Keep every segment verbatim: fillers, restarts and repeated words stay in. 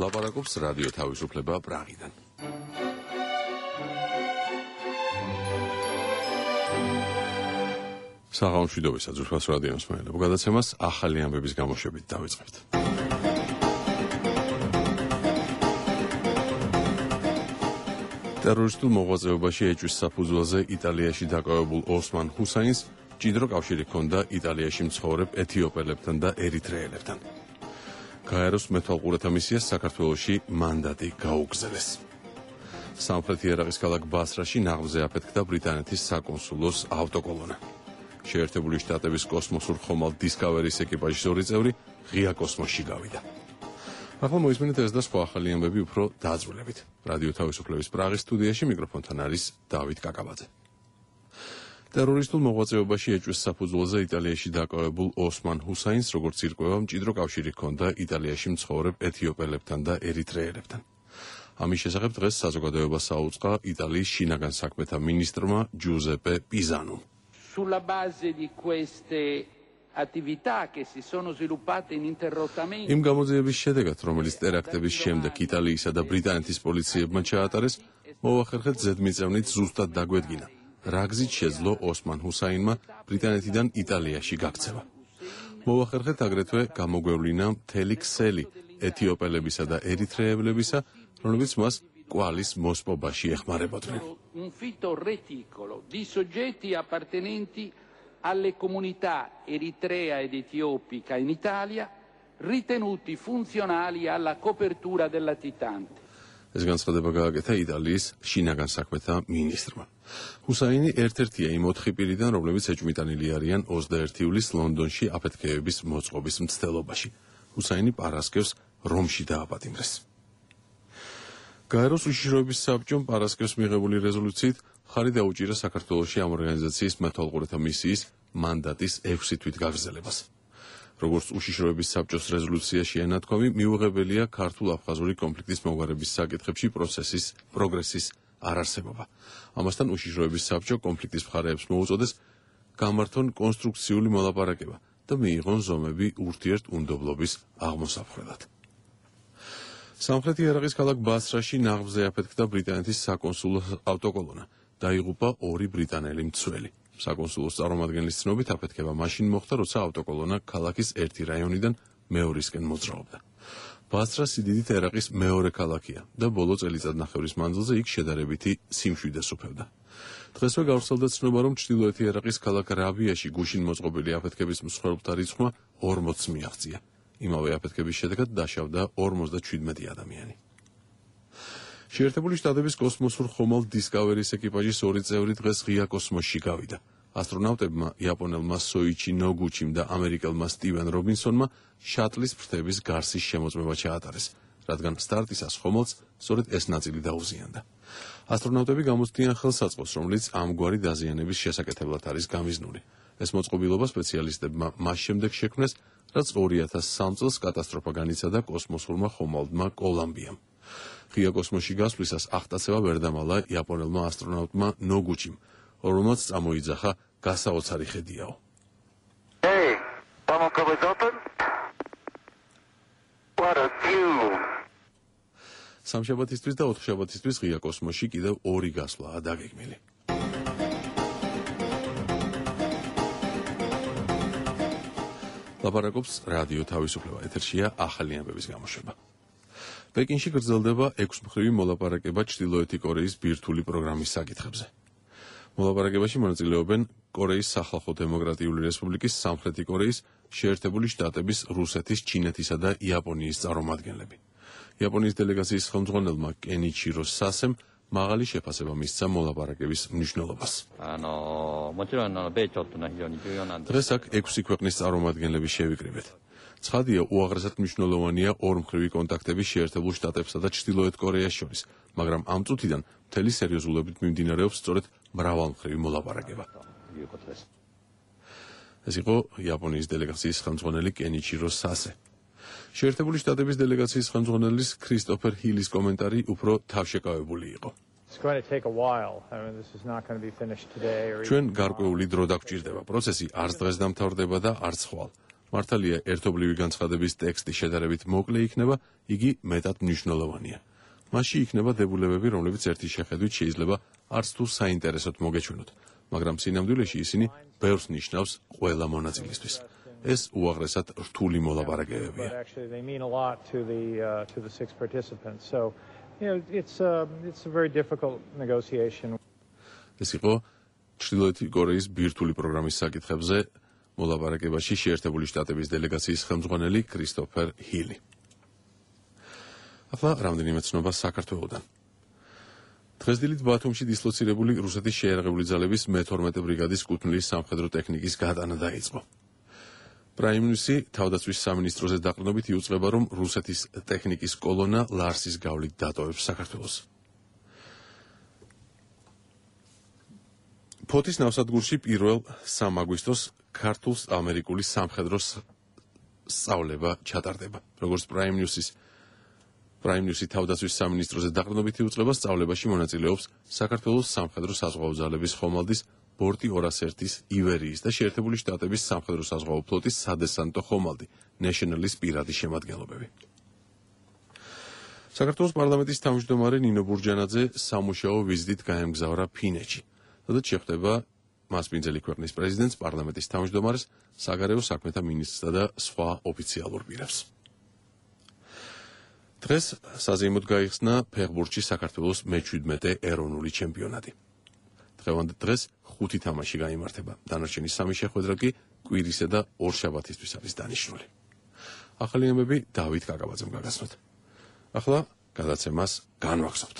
ლაპარაკობს რადიო თავისუფლება პრაღიდან. საღამომშვიდობისა ძვირფას რადიო მსმენელებო, გადაცემას ახალი ამბების გამოშვებით დავიწყებთ. ტერორისტულ მოღვაწეობაში ეჭვის საფუძველზე იტალიაში დაკავებულ ოსმან ჰუსაინს მჭიდრო კავშირი ჰქონდა იტალიაში მცხოვრებ ეთიოპელებთან და ერიტრეელებთან. გაეროს მეთვალყურეთა მისიას საქართველოში მანდატი გაუგზავნეს. სამხრეთი ერაყის ქალაქ ბასრაში ნაღმზე აფეთქდა ბრიტანეთის საკონსულოს ავტოკოლონა. შეერთებული შტატების კოსმოსურ ხომალდ დისკავერის ეკიპაჟის ორი წევრი ღია კოსმოსში გავიდა. ახლა მოისმინეთ ეს და სხვა ახალი ამბები უფრო დაწვრილებით. რადიო თავისუფლების პრაღის სტუდიაში მიკროფონთან არის დავით კაკაბაძე. ტერორისტულ მოღვაწეობაში ეჭვის საფუძველზე იტალიაში დაკავებულ ოსმან ჰუსაინს, როგორც ირკვევა, მჭიდრო კავშირი ჰქონდა იტალიაში მცხოვრებ ეთიოპელებთან და ერიტრეელებთან. ამის შესახებ დღეს საზოგადოებას აუწყა იტალიის შინაგან საქმეთა მინისტრმა ჯუზეპე პიზანუმ. Sulla base di queste attività che si sono sviluppate ininterrottamente. იმ გამოძიების შედეგად, რომელიც ტერაქტების შემდეგ იტალიისა და ბრიტანეთის პოლიციებმა ჩაატარეს, მოახერხეთ ზედმიწევნით ზუსტად დაგვედგინა, რა გზით შეძლო ოსმან ჰუსაინმა ბრიტანეთიდან იტალიაში გაქცევა. მოახერხეთ აგრეთვე გამოგვევლინა მთელი ქსელი ეთიოპელებისა და ერიტრეელებისა, რომლებიც მას qualis მოსპობაში ეხმარებოდნენ. Un fitto reticolo di soggetti appartenenti alle comunità eritrea ed etiopica in Italia ritenuti funzionali alla copertura del latitante. ეს განცხადება გააკეთა იტალიის შინაგან საქმეთა მინისტრმა. ჰუსაინი ერთ-ერთია იმ ოთხი პირიდან, რომლებიც ეჭვმიტანილი არიან ოცდაერთი ივლისს ლონდონში აფეთქებების მოწყობის მცდელობაში. ჰუსაინი პარასკევს რომში დააპატიმრეს. გაეროს უშიშროების საბჭომ პარასკევს მიღებული რეზოლუციით ხარი დაუჭირა საქართველოში ამ ორგანიზაციის მეთვალყურეთა მისიის მანდატის ექვსი თვით გაგრძელებას. როგორც უშიშროების საბჭოს რეზოლუციაში ენათქვამი, მიუღებელია ქართულ-აფხაზური კონფლიქტის მოგვარების საკითხებში პროცესის პროგრესის არარსებობა. ამასთან უშიშროების საბჭო კონფლიქტის მხარეებს მოუწოდეს გამართონ კონსტრუქციული მოლაპარაკება და მიიღონ ზომები ურთიერთუნდობლობის აღმოსაფხვრელად. სამხრეთი ერაყის ქალაქ ბასრაში ნაღმზე აფეთქდა ბრიტანეთის საკონსულოს ავტოკოლონა. დაიღუპა ორი ბრიტანელი მცველი. საკონსულოს წარმომადგენლის ცნობით აფეთქება მაშინ მოხდა, როცა ავტოკოლონა ქალაქის ერთი რაიონიდან მეორისკენ მოძრაობდა. ბასრა სიდიდით ერაყის მეორე ქალაქია და ბოლო წელიწადნახევრის მანძილზე იქ შედარებითი სიმშვიდეს უფევდა. დღესვე გავრცელდა ცნობა, რომ ჩრდილოეთი ერაყის ქალაქ რაბიაში გუშინ მოწყობილი აფეთქების მსხვერპლთა რიცხვმა ორმოცს მიაღწია. იმავე აფეთქების შედეგად დაშავდა ორმოცდაშვიდმეტი ადამიანი. შეერთებული შტატების კოსმოსურ ხომალდ დისკავერის ეკიპაჟის ორი წევრი დღეს ღია კოსმოსში გავიდა. ასტრონავტებმა იაპონელმა სოიჩი ნოგუჩიმ და ამერიკელმა სტივენ რობინსონმა შატლის ფრთების გარსის შემოწმება ჩაატარეს, რადგან სტარტისას ხომალდს სწორედ ეს ნაწილი დაუზიანდა. ასტრონავტები გამოცდიან ხელსაწყოს, რომელიც ამგვარი დაზიანების შესაკეთებლად არის გამიზნული. ეს მოწყობილობა სპეციალისტებმა მას შემდეგ შექმნეს, რაც ორი ათას სამი წელს კატასტროფა განიცადა კოსმოსურმა ხომალდმა კოლუმბიამ. ღია კოსმოსში გასვლისას აღტაცება ვერ დამალა იაპონელმა ასტრონავტმა ნოგუჩიმ, რომელმაც წამოიძახა გასაოცარი ხედიაო. Hey, Bamako is open. What a view. სამშაბათისთვის და ოთხშაბათისთვის ღია კოსმოსში კიდევ ორი გასვლაა დაგეგმილი. ლაპარაკობს რადიო თავისუფლება, ეთერშია ახალი ამბების გამოშვება. პეკინში გრძელდება ექვსმხრივი მოლაპარაკება ჩრდილოეთი კორეის ბირთვული პროგრამის საკითხებზე. მოლაპარაკებაში მონაწილეობენ კორეის სახალხო დემოკრატიული რესპუბლიკის, სამხრეთი კორეის, შეერთებული შტატების, რუსეთის, ჩინეთისა და იაპონიის წარმომადგენლები. იაპონიის დელეგაციის ხელმძღვანელმა კენიჩირო სასემ მაღალი შეფასება მისცა მოლაპარაკების მნიშვნელობას. დღეს აქ ექვსი ქვეყნის წარმომადგენლები შევიკრიბეთ. ცხადია, უაღრესად მნიშვნელოვანია ორმხრივი კონტაქტები შეერთებულ შტატებსა და ჩრდილოეთ კორეას შორის, მაგრამ ამ წუთიდან მთელი სერიოზულობით მიმდინარეობს სწორედ მრავალმხრივი მოლაპარაკება. ეს იყო იაპონიის დელეგაციის ხელმძღვანელი კენიჩირო სასე. შეერთებული შტატების დელეგაციის ხელმძღვანელის ქრისტოფერ ჰილის კომენტარი უფრო თავშეკავებული იყო. ჩვენ გარკვეული დრო დაგვჭირდება. პროცესი არც დღეს დამთავრდება და არც ხვალ. მართალია, ერთობლივი განცხადების ტექსტი შედარებით მოკლე იქნება, იგი მეტად მნიშვნელოვანია. მასში იქნება დებულებები, რომლებიც ერთი შეხედვით შეიძლება არც თუ საინტერესოდ მოგეჩვენოთ, მაგრამ სინამდვილეში ისინი ბევრს ნიშნავს ყველა მონაწილისთვის. ეს უაღრესად რთული მოლაპარაკებებია. ეს იყო ჩრდილოეთი კორეის ბირთვული პროგრამის საკითხებზე მოლაპარაკებაში შეერთებული შტატების დელეგაციის ხელმძღვანელი კრისტოფერ ჰილი. ახლა რამდენიმე ცნობა საქართველოდან. დღესდილით ბათუმში დისლოცირებული რუსეთის შეიარაღებული ძალების მეთორმეტე ბრიგადის კუთვნილის სამხედრო ტექნიკის გატანა დაიწყო. პრაიმ-ნიუსი თავდაცვის სამინისტროზე დაყრდნობით იუწყება, რომ რუსეთის ტექნიკის კოლონა ლარსის გავლით დატოვებს საქართველოს. ფოთის ნავსადგურში პირველ სამ აგვისტოს ქართულ-ამერიკული სამხედრო სწავლება ჩატარდება. როგორც პრაიმ-ნიუსის პრაიმ-ნიუსი თავდაცვის სამინისტროზე დაყრდნობით იუწყება, სწავლებაში მონაწილეობს საქართველოს სამხედრო საზღვაო ძალების ხომალდის ბორტი ორას ერთის ივერიის და შეერთებული შტატების სამხედრო საზღვაო ფლოტის სადესანტო ხომალდი ნეშნალის პირადი შემადგენლობები. საქართველოს პარლამენტის თავმჯდომარე ნინო ბურჯანაძე სამუშაო ვიზიტით გაემგზავრა ფინეთში. სადაც შეხვდება მასპინძელი ქვეყნის პრეზიდენტს, პარლამენტის თავმჯდომარეს, საგარეო საქმეთა მინისტრსა და სხვა ოფიციალურ პირებს. დღეს საზეიმოდ გაიხსნა ფეხბურთში საქართველოს მეჩვიდმეტე ეროვნული ჩემპიონატი. დღევანდელ დღეს ხუთი თამაში გაიმართება. დანარჩენი სამი შეხვედრა კი კვირისა და ორშაბათისთვის არის დანიშნული. ახალი ამბები დავით კაკაბაძემ გაგაცნოთ. ახლა გადაცემას განვახსოვთ.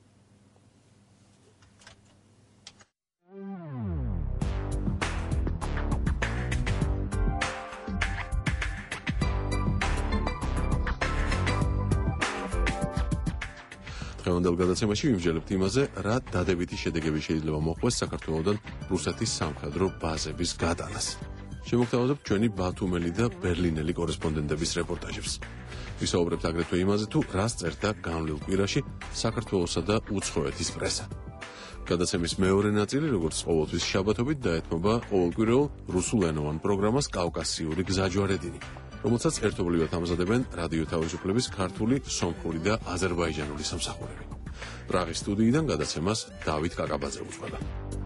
დღევანდელ გადაცემაში ვიმსჯელებთ იმაზე, რა დადებითი შედეგები შეიძლება მოხდეს საქართველოდან რუსეთის სამხედრო ბაზების გატანას. შემოგთავაზებთ ჩვენი ბათუმელი და ბერლინელი კორესპონდენტების რეპორტაჟებს. ვისაუბრებთ აგრეთვე იმაზე, თუ რას წერდა განვლილ კვირაში საქართველოსა და უცხოეთის პრესა. გადაცემის მეორე ნაწილი, როგორც ყოველთვის შაბათობით, დაეთმობა ყოველკვირეულ რუსულენოვან პროგრამას კავკასიური გზაჯვარედინი, რომელსაც ერთობლივად ამზადებენ რადიო თავისუფლების ქართული, სომხური და აზერბაიჯანული სამსახურები. პრაღის სტუდიიდან გადაცემას დავით კაკაბაძე უძღვება.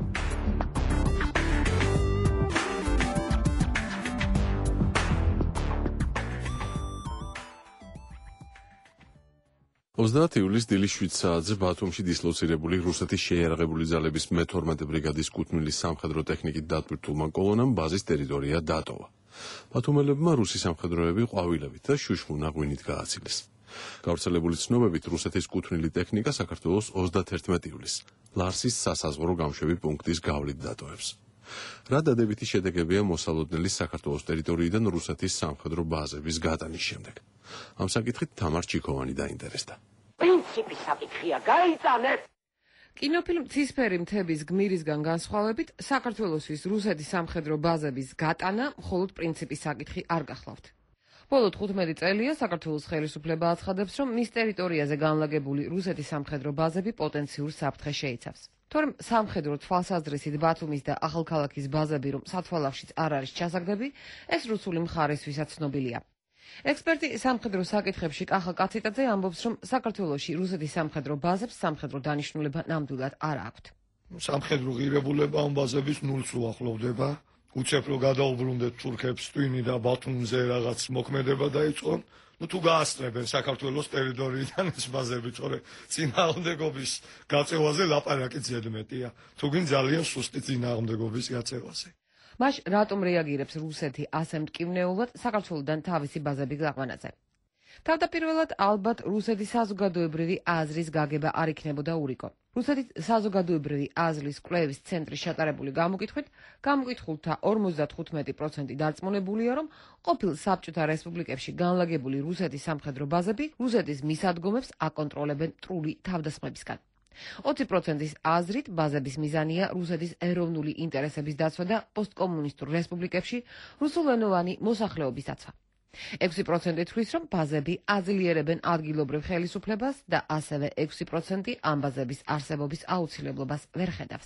ოცდაათი ივლისს დილის შვიდ საათზე ბათუმში დისლოცირებული რუსეთის შეიარაღებული ძალების მეთორმეტე ბრიგადის კუთვნილის სამხედრო ტექნიკით დატვირთულმა კოლონამ ბაზის ტერიტორია დატოვა. ბათუმელებმა რუსი სამხედროები ყვავილებით და შუშმუნა ღვინით გააცილეს. გავრცელებული ცნობებით რუსეთის კუთვნილი ტექნიკა საქართველოს ოცდაათერთმეტი ივლისს ლარსის სასაზღვრო გამშვები პუნქტის გავლით დატოვებს. რა დადებითი შედეგებია მოსალოდნელი საქართველოს ტერიტორიიდან რუსეთის სამხედრო ბაზების გატანის შემდეგ? ამ საკითხით თამარ ჩიქოვანი დაინტერესდა. პრინციპის საკითხია, გაიწანეთ! კინოფილმ „ცისფერი მთების გმირისგან“ განსხვავებით, საქართველოსთვის რუსეთის სამხედრო ბაზების გატანა მხოლოდ პრინციპის საკითხი არ გახლავთ. ბოლო თხუთმეტი წელია საქართველოს ხელისუფლება აცხადებს, რომ მის ტერიტორიაზე განლაგებული რუსეთის სამხედრო ბაზები პოტენციურ საფრთხეს შეიცავს. თორემ სამხედრო თვალსაზრისით ბათუმის და ახალქალაქის ბაზები, რომ სათვალავშიც არ არის ჩასაგდები, ეს რუსული მხარესთვისაც ცნობილია. ექსპერტი სამხედრო საკითხებში კახა კაციტაძე ამბობს, რომ საქართველოში რუსეთის სამხედრო ბაზებს სამხედრო დანიშნულება ნამდვილად არ აქვთ. სამხედრო ღირებულება ამ ბაზების ნულს უახლოვდება. უცებ რომ გადაუბრუნდეთ თურქებს ტვინი და ბათუმზე რაღაც მოქმედება დაიწყონ, ну თუ გაასწრებენ საქართველოს ტერიტორიიდან ეს ბაზები, თორე წინააღმდეგობის გაწევაზე ლაპარაკი ზედმეტია. თუ გინ ძალიან სუსტი წინააღმდეგობის გაწევაზე. მაშ რატომ რეაგირებს რუსეთი ასე მტკივნეულად საქართველოდან თავისი ბაზები გაყვანაზე? თავდაპირველად ალბათ რუსეთის საზოგადოებრივი აზრის გაგება არ იქნებოდა ურიკო. რუსეთის საზოგადოებრივი აზრის კვლევის ცენტრის ჩატარებული გამოკითხვით, გამოკითხულთა ორმოცდათხუთმეტი პროცენტი დარწმუნებულია, რომ ყოფილ საბჭოთა რესპუბლიკებში განლაგებული რუსეთის სამხედრო ბაზები რუსეთის მისადგომებს აკონტროლებენ მტრული თავდასხმებისგან. ოცი პროცენტის აზრით ბაზების მიზანია რუსეთის ეროვნული ინტერესების დაცვა და პოსტკომუნისტურ რესპუბლიკებში რუსულენოვანი მოსახლეობის დაცვა. ექვსი პროცენტი თვლის, რომ ბაზები აძლიერებენ ადგილობრივ ხელისუფლებას და ასევე ექვსი პროცენტი ამ ბაზების არსებობის აუცილებლობას ვერ ხედავს.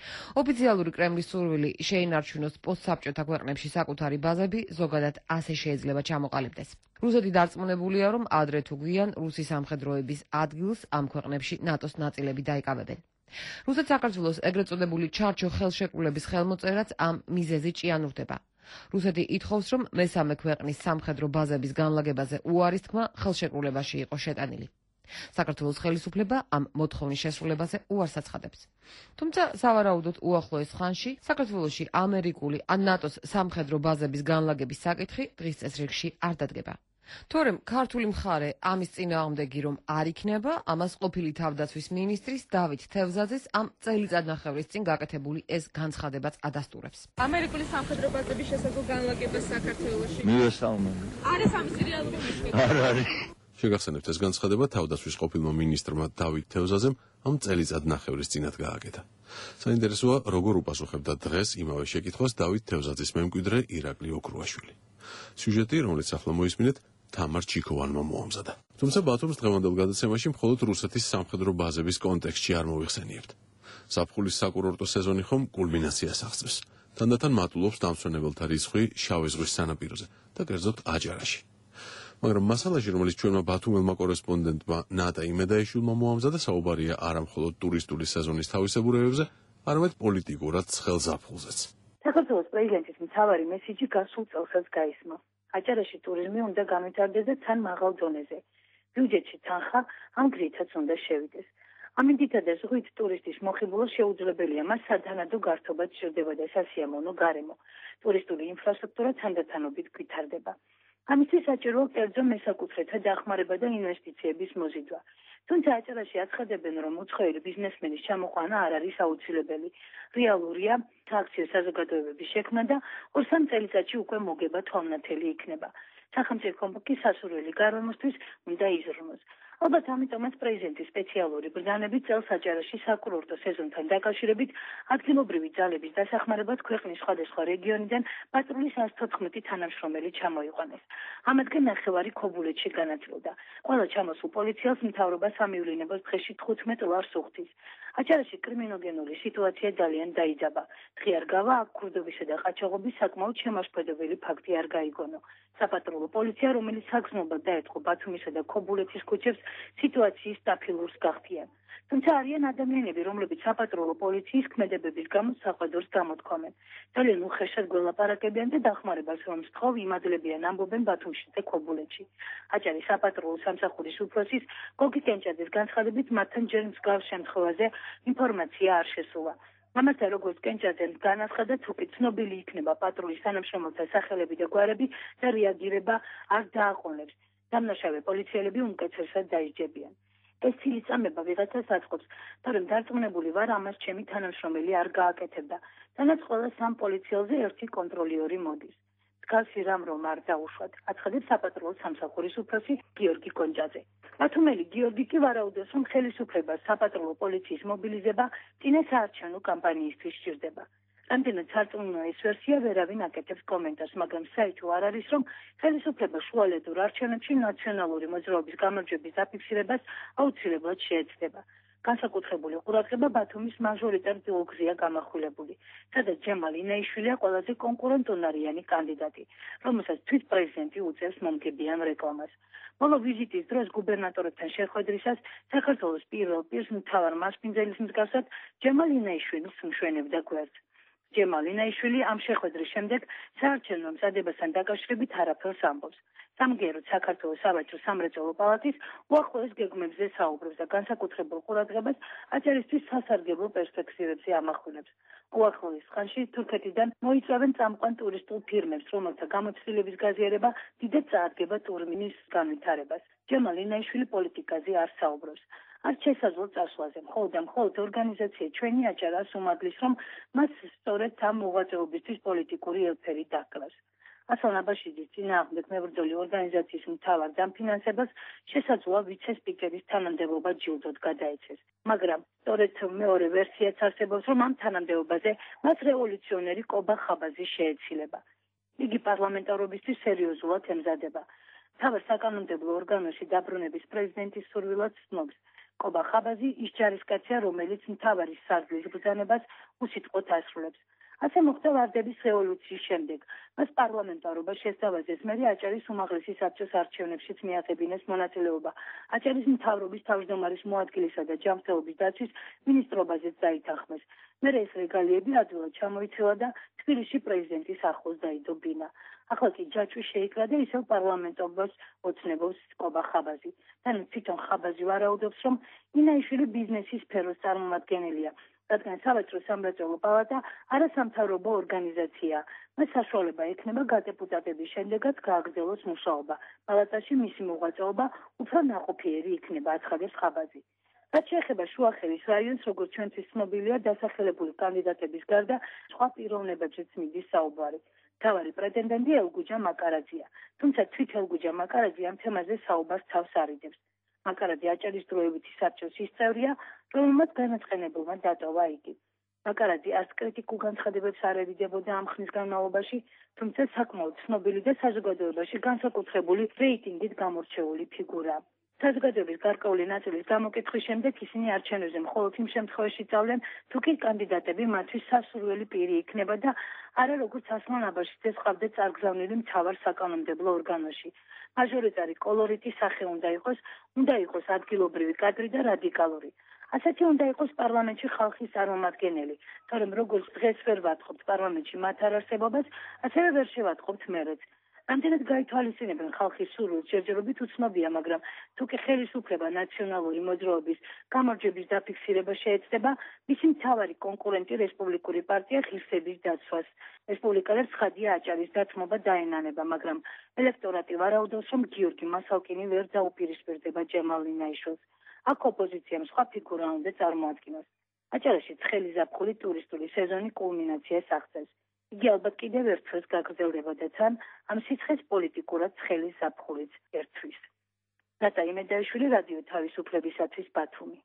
ოფიციალური კრემლის სურვილი შეინარჩუნოს პოსტსაბჭოთა ქვეყნებში საკუთარი ბაზები ზოგადად ასე შეიძლება ჩამოყალიბდეს. რუსეთი დარწმუნებულია, რომ ადრე თუ გვიან რუსი სამხედროების ადგილს ამ ქვეყნებში ნატოს ნაწილები დაიკავებენ. რუსეთ საქართველოს ეგრეთ წოდებული ჩარჩო ხელშეკრულების ხელმოწერაც ამ მიზეზი ჭიანურდება. რუსეთი ითხოვს, რომ მესამე ქვეყნის სამხედრო ბაზების განლაგებაზე უარის თქმა ხელშეკრულებაში იყო შეტანილი. საქართველოს ხელისუფლება ამ მოთხოვნის შესრულებაზე უარს აცხადებს. თუმცა სავარაუდოდ უახლოეს ხანში საქართველოში ამერიკული ან ნატოს სამხედრო ბაზების განლაგების საკითხი დღის წესრიგში არ დადგება. თორემ ქართული მხარე ამის წინააღმდეგი რომ არ იქნება, ამას ყოფილი თავდაცვის მინისტრის დავით თევზაძის ამ წელიწადნახევრის წინ გაკეთებული ეს განცხადებაც ადასტურებს. ამერიკული სამხედრო ბაზების შესაძლო განლაგება საქართველოში. მივესალმები. არის ამის რეალური მნიშვნელობა? არ არის. შეგახსენებთ, ეს განცხადება თავდაცვის ყოფილმა მინისტრმა დავით თევზაძემ ამ წელიწადნახევრის წინათ გააკეთა. საინტერესოა, როგორ უპასუხებდა დღეს იმავე შეკითხვას დავით თევზაძის მემკვიდრე ირაკლი ოქრუაშვილი. სიუჟეტი, რომელიც ახლა მოისმინეთ, თამარ ჩიქოვანმა მოამზადა. თუმცა ბათუმის დღევანდელ გადაცემაში მხოლოდ რუსეთის სამხედრო ბაზების კონტექსტში არ მოვიხსენიებთ. ზაფხულის საკურორტო სეზონი ხომ კულმინაციას აღწევს. თანდათან მატულობს დამსვენებელთა რიცხვი შავი ზღვის სანაპიროზე და კერძოდ აჭარაში. მაგრამ მასალაში, რომელიც ჩვენმა ბათუმელმა კორესპონდენტმა ნატა იმედაიშვილმა მოამზადა, საუბარია არა მხოლოდ ტურისტული სეზონის თავისებურებებზე, არამედ პოლიტიკურად ცხელ ზაფხულზეც. საქართველოს პრეზიდენტის მთავარი მესიჯი გასულ წელსაც გაისმა. აჭარაში ტურიზმი უნდა განვითარდეს და თან მაღალ დონეზე. ბიუჯეტში თანხა ამ გზითაც უნდა შევიდეს. ამიტომ და ზღვით ტურისტის მოხიბლა შეუძლებელია, მას სათანადო გართობა სჭირდება და სასიამოვნო გარემო. ტურისტული ინფრასტრუქტურა თანდათანობით გვითარდება. ამისთვის საჭიროა კერძო მესაკუთრეთა დახმარება და ინვესტიციების მოზიდვა. თუმცა აჭარაში აცხადებენ, რომ უცხოელი ბიზნესმენის ჩამოყვანა არ არის აუცილებელი. რეალურია სააქციო საზოგადოებების შექმნა და ორ-სამ წელიწადში უკვე მოგება თვალნათელი იქნება. სახელმწიფომ კი სასურველი გარემოსთვის უნდა იზრუნოს. ალბათ ამიტომაც პრეზიდენტის სპეციალური ბრძანები წელს აჭარაში საკურორტო სეზონთან დაკავშირებით ადგილობრივი ძალების დასახმარებლად ქვეყნის სხვადასხვა რეგიონიდან პატრულის ასი თოთხმეტი თანამშრომელი ჩამოიყვანეს. ამათგან ნახევარი ქობულეთში განაწილდა. ყველა ჩამოსულ პოლიციელს მთავრობა სამივლინებელ დღეში თხუთმეტ ლარს უხდის. აჭარაში კრიმინოგენური სიტუაცია ძალიან დაიძაბა. ღიარ გავა აქ ქურდობისა და ყაჩაღობის საკმაოდ შემაშფოთებელი ფაქტი არ გაიგონო. საპატრულო პოლიცია, რომელიც საგრძნობლად დაეწყო ბათუმისა და ქობულეთის ქუჩებს, სიტუაციის სტაფილურს გახდიან. თუმცა არიან ადამიანები, რომლებიც საპატრულო პოლიციის ქმედებების გამო საყვედურს გამოთქვამენ. ძალიან უხეშად გველაპარაკებიან და დახმარებას რომ სთხოვ იმადლებიან ამბობენ ბათუმში და ქობულეთში. აჭარის საპატრულო სამსახურის უფროსის გოგი კენჭაძის განცხადებით, მათთან ჯერ მსგავს შემთხვევაზე ინფორმაცია არ შესულა. ამასთან როგორც კენჭაძემ განაცხადა, თუ კი ცნობილი იქნება პატრულის თანამშრომელთა სახელები და გვარები და რეაგირება არ დააყოლებს. დამნაშავე პოლიციელები უმკაცრესად დაიჯებიან. ეს ცილისწამება ვიღაცას აწყობს, თორემ დარწმუნებული ვარ, ამას ჩემი თანამშრომელი არ გააკეთებდა. თანაც ყველა სამ პოლიციელზე ერთი კონტროლიორი მოდის. მსგავსი რამ რომ არ დაუშვათ, აცხადებს საპატრულო სამსახურის უფროსი გიორგი კონჭაძე. ბათუმელი გიორგი კი ვარაუდობს, რომ ხელისუფლებას საპატრულო პოლიციის მობილიზება წინა საარჩევნო კამპანიისთვის სჭირდება. რამდენად სარწმუნოა ეს ვერსია, ვერავინ აკეთებს კომენტარს, მაგრამ საითო არ არის, რომ ხელისუფლება შუალედურ არჩევნებში ნაციონალური მოძრაობის გამარჯვების დაფიქსირებას აუცილებლად შეეცდება. განსაკუთრებული ყურადღება ბათუმის მაჟორიტარ ოლქზეა გამახვილებული, სადაც ჯემალ ინაიშვილია ყველაზე კონკურენტუნარიანი კანდიდატი, რომელსაც თვით პრეზიდენტი უწევს მომგებიან რეკლამას. ბოლო ვიზიტის დროს გუბერნატორებთან შეხვედრისას საქართველოს პირველ პირს მთავარ მასპინძელის მსგავსად ჯემალ ინაიშვილის მშვენებდა გვერდს. ჯემალ ინაიშვილი ამ შეხვედრის შემდეგ საარჩევნო მზადებასთან დაკავშირებით არაფერს ამბობს. სამგეროდ საქართველოს სავაჭრო სამრეწველო პალატის უახლოეს გეგმებზე საუბრობს და განსაკუთრებულ ყურადღებას აჭარისთვის სასარგებლო პერსპექტივებზე ამახვილებს. უახლოეს ხანში თურქეთიდან მოიწვევენ წამყვან ტურისტულ ფირმებს, რომელთა გამოცდილების გაზიარება დიდად წაადგება ტურიზმის განვითარებას. ჯემალ ინაიშვილი პოლიტიკაზე არ საუბრობს. არ შესაძლო წასვლაზე, მხოლოდ და მხოლოდ ორგანიზაცია ჩვენი აჭარას უმადლის, რომ მას სწორედ ამ მოღვაწეობისთვის პოლიტიკური ელფერი დაკლავს. ასლან აბაშიძის წინააღმდეგ მებრძოლი ორგანიზაციის მთავარ დამფინანსებას შესაძლოა ვიცე-სპიკერის თანამდებობა ჯილდოდ გადაეცეს. მაგრამ სწორედ მეორე ვერსიაც არსებობს, რომ ამ თანამდებობაზე მას რევოლუციონერი კობა ხაბაზი შეეცილება. იგი პარლამენტარობისთვის სერიოზულად ემზადება. თავარ საკანონმდებლო ორგანოში დაბრუნების პრეზიდენტის სურვილად ცნობს. კობა ხაბაზი ის ჯარისკაცია, რომელიც მთავარი სარდლის ბრძანებას უსიტყვოდ ასრულებს. ასე მოხდა ვარდების რევოლუციის შემდეგ. მას პარლამენტარობა შესთავაზეს, მერე აჭარის უმაღლესი საბჭოს არჩევნებშიც მიაღებინეს მონაწილეობა. აჭარის მთავრობის თავმჯდომარის მოადგილისა და ჯანმრთელობის დაცვის მინისტრობაზეც დაითანხმეს. მერე ეს რეგალიები ადვილად ჩამოიცელა და თბილისში პრეზიდენტის ახლოს დაიდო ბინა. ახლა კი ჯაჭვი შეიკრა და ისევ პარლამენტობას ოცნებობს კობა ხაბაზი. თან თვითონ ხაბაზი ვარაუდობს, რომ ინაიშვილი ბიზნესის სფეროს წარმომადგენელია. რადგან სავაჭრო სამრეწველო პალატა არასამთავრობო ორგანიზაციაა. მას საშუალება ექნება გადეპუტატების შემდეგაც გააგრძელოს მუშაობა. პალატაში მისი მოღვაწეობა უფრო ნაყოფიერი იქნება, აცხადებს ხაბაზი. რაც შეეხება შუახევის რაიონს, როგორც ჩვენთვის ცნობილია, დასახელებული კანდიდატების გარდა სხვა პიროვნებებზეც მიდის საუბარი. მთავარი პრეტენდენტი ელგუჯა მაკარაძეა, თუმცა თვით ელგუჯა მაკარაძე ამ თემაზე საუბარს თავს არიდებს. მაკარაძე აჭარის დროებითი საბჭოს ის წევრია, რომელმაც განაცხენებულმა დატოვა იგი. მაკარაძე არც კრიტიკულ განცხადებებს არ ევიდებოდა ამ ხნის განმავლობაში, თუმცა საკმაოდ ცნობილი და საზოგადოებაში განსაკუთრებული რეიტინგით გამორჩეული ფიგურაა. საზოგადოების გარკვეული ნაწილის გამოკითხვის შემდეგ ისინი არჩევნებზე მხოლოდ იმ შემთხვევაში წავლენ, თუ კი კანდიდატები მათთვის სასურველი პირი იქნება და არა როგორც ასლან აბაშიძეს ყავდა წარგზავნილი მთავარ საკანონმდებლო ორგანოში. მაჟორიტარი კოლორიტი სახე უნდა იყოს, უნდა იყოს ადგილობრივი კადრი და რადიკალური. ასეთი უნდა იყოს პარლამენტში ხალხის წარმომადგენელი, თორემ როგორც დღეს ვერ ვატყობთ პარლამენტში მათ არარსებობას, ასევე ვერ შევატყობთ მერეც. რამდენად გაითვალისწინებენ ხალხის სურვილს ჯერჯერობით უცნობია, მაგრამ თუ კი ხელისუფლება ნაციონალური მოძრაობის გამარჯვების დაფიქსირება შეეცდება, მისი მთავარი კონკურენტი რესპუბლიკური პარტია ღირსების დაცვას. რესპუბლიკელებს ცხადია აჭარის დათმობა დაენანება, მაგრამ ელექტორატი ვარაუდობს, რომ გიორგი მასალკინი ვერ დაუპირისპირდება ჯემალ ინაიშვილს. აქ ოპოზიციამ სხვა ფიგურა უნდა წარმოადგინოს. აჭარაში ცხელი ზაფხული ტურისტული სეზონი კულმინაციას აღწევს. იგი ალბათ კიდევ ერთხელ გაგრძელდება და თან ამ სიცხეს პოლიტიკურად ცხელი ზაფხულიც ერთვის. ნატა იმედაიშვილი, რადიო თავისუფლებისათვის, ბათუმი.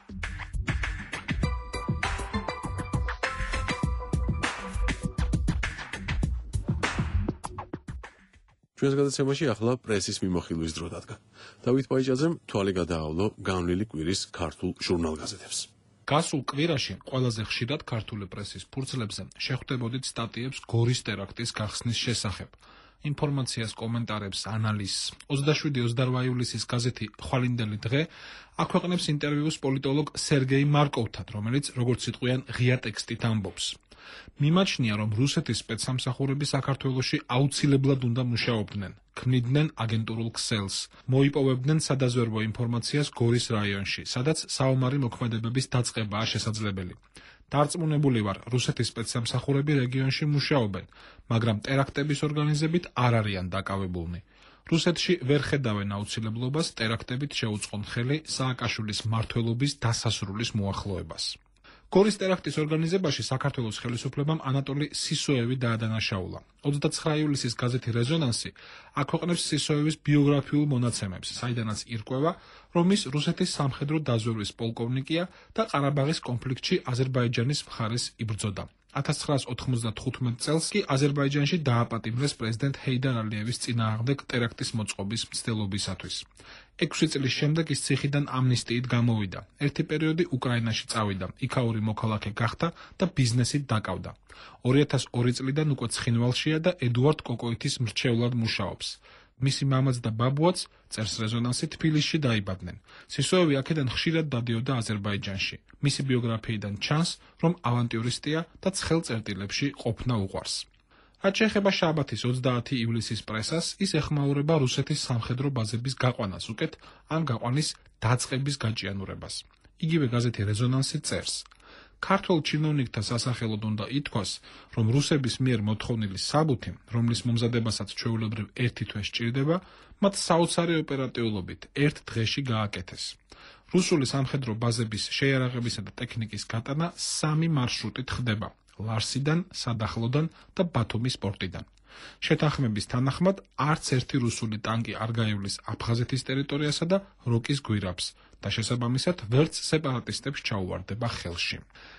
ჩვენს გადაცემაში ახლა პრესის მიმოხილვის დრო დადგა. დავით პაიჭაძემ თვალი გადაავლო განვლილი კვირის ქართულ ჟურნალ-გაზეთებს. გასულ კვირაში ყველაზე ხშირად ქართული პრესის ფურცლებზე შეხვდებოდით სტატიებს გორის ტერაქტის გახსნის შესახებ. ინფორმაციას, კომენტარებს, ანალიზს. ოცდაშვიდი ოცდაოთხ ივლისის გაზეთი ხვალინდელი დღე აქვეყნებს ინტერვიუს პოლიტოლოგ სერგეი მარკოვთან, რომელიც როგორც იტყვიან ღია ტექსტით ამბობს. მიმაჩნია, რომ რუსეთის სპეცსამსახურები საქართველოში აუცილებლად უნდა მუშაობდნენ, ქმნიდნენ აგენტურულ ქსელს, მოიპოვებდნენ სადაზვერვო ინფორმაციას გორის რაიონში, სადაც საომარი მოქმედებების დაწყებაა შესაძლებელი. დარწმუნებული ვარ, რუსეთის სპეცსამსახურები რეგიონში მუშაობენ, მაგრამ ტერაქტების ორგანიზებით არ არიან დაკავებულნი. რუსეთში ვერ ხედავენ აუცილებლობას ტერაქტებით შეუწყონ ხელი სააკაშვილის მმართველობის დასასრულის მოახლოებას. გორის ტერაქტის ორგანიზებაში საქართველოს ხელისუფლებამ ანატოლი სისოევი დაადანაშაულა. ოცდაცხრა ივლისის გაზეთი რეზონანსი აქვეყნებს სისოევის ბიოგრაფიულ მონაცემებს, საიდანაც ირკვევა, რომ ის რუსეთის სამხედრო დაზვერვის პოლკოვნიკია და ყარაბაღის კონფლიქტში აზერბაიჯანის მხარეს იბრძოდა. ათას ცხრაას ოთხმოცდათხუთმეტ წელს კი აზერბაიჯანში დააპატიმრეს პრეზიდენტ ჰეიდარ ალიევის წინააღმდეგ ტერაქტის მოწყობის მცდელობისათვის. ექვსი წლის შემდეგ ის ციხიდან ამნისტიით გამოვიდა. ერთი პერიოდი უკრაინაში წავიდა, იქაური მოქალაქე გახდა და ბიზნესით დაკავდა. ორი ათას ორი წლიდან უკვე ცხინვალშია და ედუარდ კოკოითის მრჩევლად მუშაობს. მისი მამაც და ბაბუაც, წერს რეზონანსი, თბილისში დაიბადნენ. სისოევი აქედან ხშირად დადიოდა აზერბაიჯანში. მისი ბიოგრაფიიდან ჩანს, რომ ავანტიურისტია და ცხელ წერტილებში ყოფნა უყვარს. რაც შეეხება შაბათის ოცდაათი ივლისის პრესას, ის ეხმაურება რუსეთის სამხედრო ბაზების გაყვანას, უკეთ ამ გაყვანის დაწყების გაჭიანურებას. იგივე გაზეთი რეზონანსი წერს. ქართველ ჩინოვნიკთა სასახელოდ უნდა ითქვას, რომ რუსების მიერ მოთხოვნილი საბუთი, რომლის მომზადებასაც ჩვეულებრივ ერთი თვე სჭირდება, მათ საოცარი ოპერატიულობით ერთ დღეში გააკეთეს. რუსული სამხედრო ბაზების შეიარაღებისა და ტექნიკის გატანა სამი მარშრუტით ხდება: ლარსიდან, სადახლოდან და ბათუმის პორტიდან. შეთანხმების თანახმად არც ერთი რუსული ტანკი არ გაივლის აფხაზეთის ტერიტორიასა და როკის გვირაბს და შესაბამისად ვერც სეპარატისტებს ჩაუვარდება ხელში.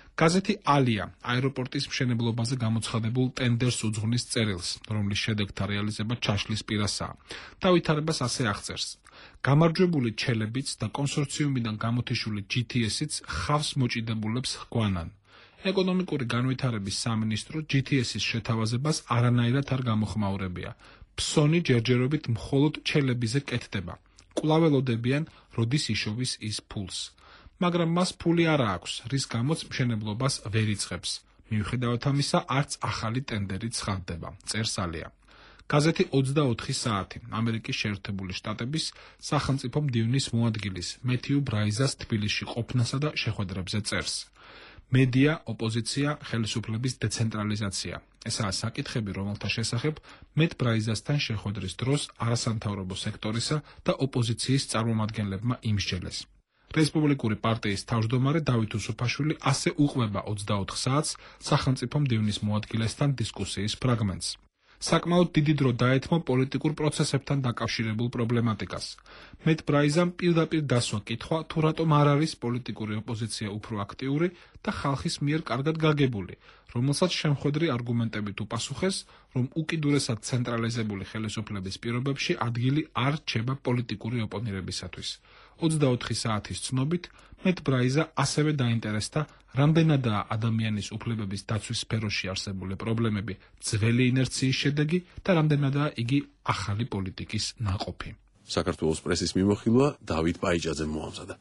გაზეთი ალია აეროპორტის მშენებლობაზე გამოცხადებულ ტენდერს უძღვნის წერილს, რომლის შედეგთა რეალიზება ჩაშლის პირასაა და ვითარებას ასე აღწერს. გამარჯვებული ჩელებიც და კონსორციუმიდან გამოთიშული ჯი თი ესი-ც ხავს მოჭიდებულებს ჰგვანან. ეკონომიკური განვითარების სამინისტრო ჯი თი ესი-ის შეთავაზებას არანაირად არ გამოხმაურებია. ფსონი ჯერჯერობით მხოლოდ ჩელებიზე კეთდება. კვლავ ელოდებიან, როდის იშოვის ის ფულს. მაგრამ მას ფული არა აქვს, რის გამოც მშენებლობას ვერ იწყებს. მიუხედავად ამისა, არც ახალი ტენდერიც ხარდება, წერს ალია. გაზეთი ოცდაოთხი საათი ამერიკის შეერთებული შტატების სახელმწიფო მდივნის მოადგილის მეთიუ ბრაიზას თბილისში ყოფნასა და შეხვედრებზე წერს. მედია, ოპოზიცია, ხელისუფლების დეცენტრალიზაცია. ესაა საკითხები, რომელთა შესახებ მეტ ბრაიზასთან შეხვედრის დროს არასამთავრობო სექტორისა და ოპოზიციის წარმომადგენლებმა იმსჯელეს. რესპუბლიკური პარტიის თავმჯდომარე დავით უსუფაშვილი ასე უყვება ოცდაოთხ საათს სახელმწიფო მდივნის მოადგილესთან დისკუსიის ფრაგმენტს. საკმაოდ დიდი დრო დაეთმო პოლიტიკურ პროცესებთან დაკავშირებულ პრობლემატიკას. მეტ ბრაიზამ პირდაპირ დასვა კითხვა, თუ რატომ არ არის პოლიტიკური ოპოზიცია უფრო აქტიური და ხალხის მიერ კარგად გაგებული, რომელსაც შემხვედრი არგუმენტებით უპასუხეს, რომ უკიდურესად ცენტრალიზებული ხელისუფლების პირობებში ადგილი არ რჩება პოლიტიკური ოპონირებისათვის. ოცდაოთხი საათის ცნობით მეტ ბრაიზა ასევე დაინტერესდა, რამდენადაა ადამიანის უფლებების დაცვის სფეროში არსებული პრობლემები ძველი ინერციის შედეგი და რამდენადაა იგი ახალი პოლიტიკის ნაყოფი. საქართველოს პრესის მიმოხილვა დავით პაიჭაძემ მოამზადა.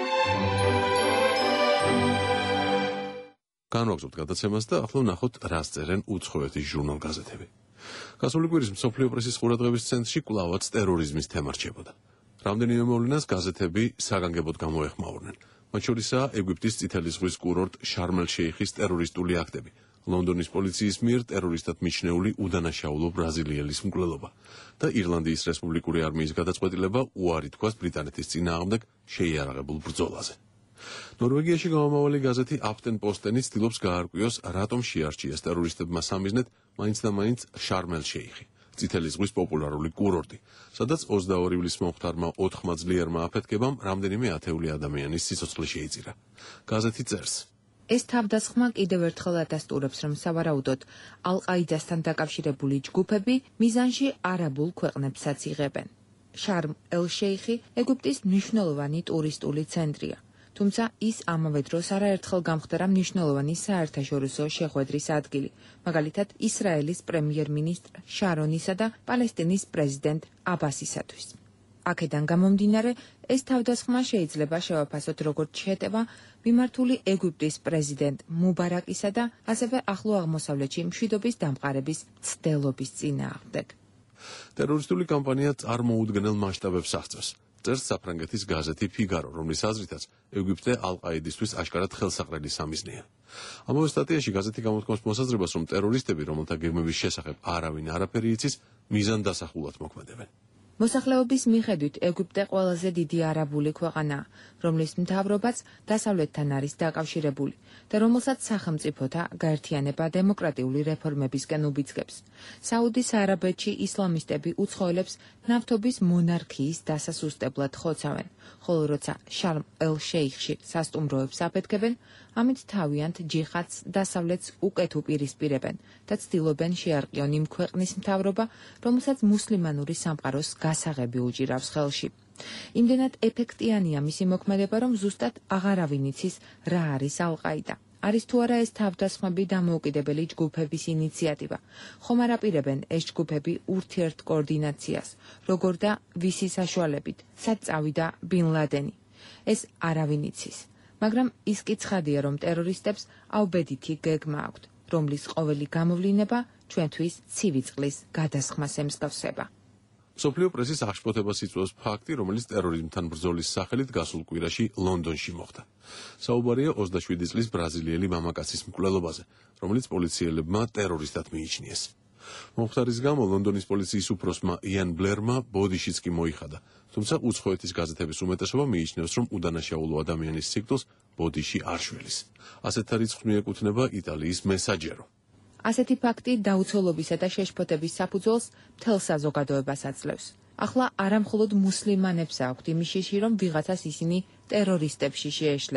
განვაგრძობთ გადაცემას და ახლა ვნახოთ, რას წერენ უცხოეთის ჟურნალ-გაზეთები. გასული კვირის მსოფლიო პრესის ყურადღების ცენტრში კვლავაც ტერორიზმის თემა რჩებოდა. რამდენიმე მოვლენას გაზეთები საგანგებოდ გამოეხმაურნენ. მათ შორისაა ეგვიპტის წითელი ზღვის კურორტ შარმ-ელ-შეიხის ტერორისტული აქტები, ლონდონის პოლიციის მიერ ტერორისტად მიჩნეული უდანაშაულო ბრაზილიელის მკვლელობა და ირლანდიის რესპუბლიკური არმიის გადაწყვეტილება უარი თქვას ბრიტანეთის წინააღმდეგ შეიარაღებულ ბრძოლაზე. ნორვეგიაში გამომავალი გაზეთი აფტენ-პოსტენი ცდილობს გაარკვიოს, რატომ შეარჩიეს ტერორისტებმა სამიზნედ მაინც და მაინც შარმ-ელ-შეიხი, წითელი ზღვის პოპულარული კურორტი, სადაც ოცდაორი ივლისს მომხდარმა ოთხმა ძლიერმა აფეთქებამ რამდენიმე ათეული ადამიანის სიცოცხლე შეიწირა. გაზეთი წერს: ეს თავდასხმა კიდევ ერთხელ ადასტურებს, რომ სავარაუდოდ ალ-ყაიდასთან დაკავშირებული ჯგუფები მიზანში არაბულ ქვეყნებსაც იღებენ. შარმ-ელ-შეიხი ეგვიპტის მნიშვნელოვანი ტურისტული ცენტრია. თუმცა ის ამავე დროს არაერთხელ გამხდარა მნიშვნელოვანი საერთაშორისო შეხვედრის ადგილი, მაგალითად ისრაელის პრემიერ-მინისტრ შარონისა და პალესტინის პრეზიდენტ აბასისათვის. აქედან გამომდინარე, ეს თავდასხმა შეიძლება შევაფასოთ როგორც შეტევა მიმართული ეგვიპტის პრეზიდენტ მუბარაკისა და ასევე ახლო აღმოსავლეთში მშვიდობის დამყარების მცდელობის წინააღმდეგ. ტერორისტული კამპანია წარმოუდგენელ მასშტაბებს აღწევს. წერს საფრანგეთის გაზეთი ფიგარო, რომლის აზრითაც ეგვიპტე ალ-ყაიდისთვის აშკარად ხელსაყრელი სამიზნეა. ამავე სტატიაში გაზეთი გამოთქვამს მოსაზრებას, რომ ტერორისტები, რომელთა გეგმების შესახებ არავინ არაფერი იცის, მიზანდასახულად მოქმედებენ. მოსახლეობის მიხედვით ეგვიპტე ყველაზე დიდი არაბული ქვეყანაა, რომლის მთავრობაც დასავლეთთან არის დაკავშირებული და რომელსაც სახელმწიფოთა გაერთიანება დემოკრატიული რეფორმებისკენ უბიძგებს. საუდის არაბეთში ისლამისტები უცხოელებს ნავთობის მონარქიის დასასუსტებლად ხოცავენ, ხოლო როცა შარმ-ელ-შეიხში სასტუმროებს აფეთქებენ, ამით თავიანთ ჯიხადს დასავლეთს უკეთ უპირისპირებენ და ცდილობენ შეარყიონ იმ ქვეყნის მთავრობა, რომელსაც მუსლიმანური სამყაროს გასაღები უჭირავს ხელში. იმდენად ეფექტიანია მისი მოქმედება, რომ ზუსტად აღარავინ იცის, რა არის ალ-ყაიდა. არის თუ არა ეს თავდასხმები დამოუკიდებელი ჯგუფების ინიციატივა. ხომ არ აპირებენ ეს ჯგუფები ურთიერთ კოორდინაციას, როგორ და ვისი საშუალებით, სად წავიდა ბინ ლადენი. ეს არავინ იცის. მაგრამ ის კი ცხადია, რომ ტერორისტებს აუბედითი გეგმა აქვთ, რომლის ყოველი გამოვლინება ჩვენთვის ცივი წყლის გადასხმას ემსგავსება. მსოფლიო პრესის აღშფოთებას იწვევს ფაქტი, რომელიც ტერორიზმთან ბრძოლის სახელით გასულ კვირაში ლონდონში მოხდა. საუბარია ოცდაშვიდი წლის ბრაზილიელი მამაკაცის მკვლელობაზე, რომელიც პოლიციელებმა ტერორისტად მიიჩნიეს. მომხდარის გამო ლონდონის პოლიციის უფროსმა იან ბლერმა ბოდიშიც კი მოიხადა, თუმცა უცხოეთის გაზეთების უმეტესობა მიიჩნევს, რომ udანაშაულო ადამიანის სიკვდილს ბოდიში არ შველის. ასეთ რიცხვს მიეკუთვნება იტალიის მესაჯერო. ასეთი ფაქტი დაუცველობისა და შეშფოთების საფუძველს მთელ საზოგადოებას აძლევს. ახლა არა მხოლოდ მუსლიმანებს აქვთ იმის შიში, რომ ვიღაცას ისინი ტერორისტებში შეეშლება.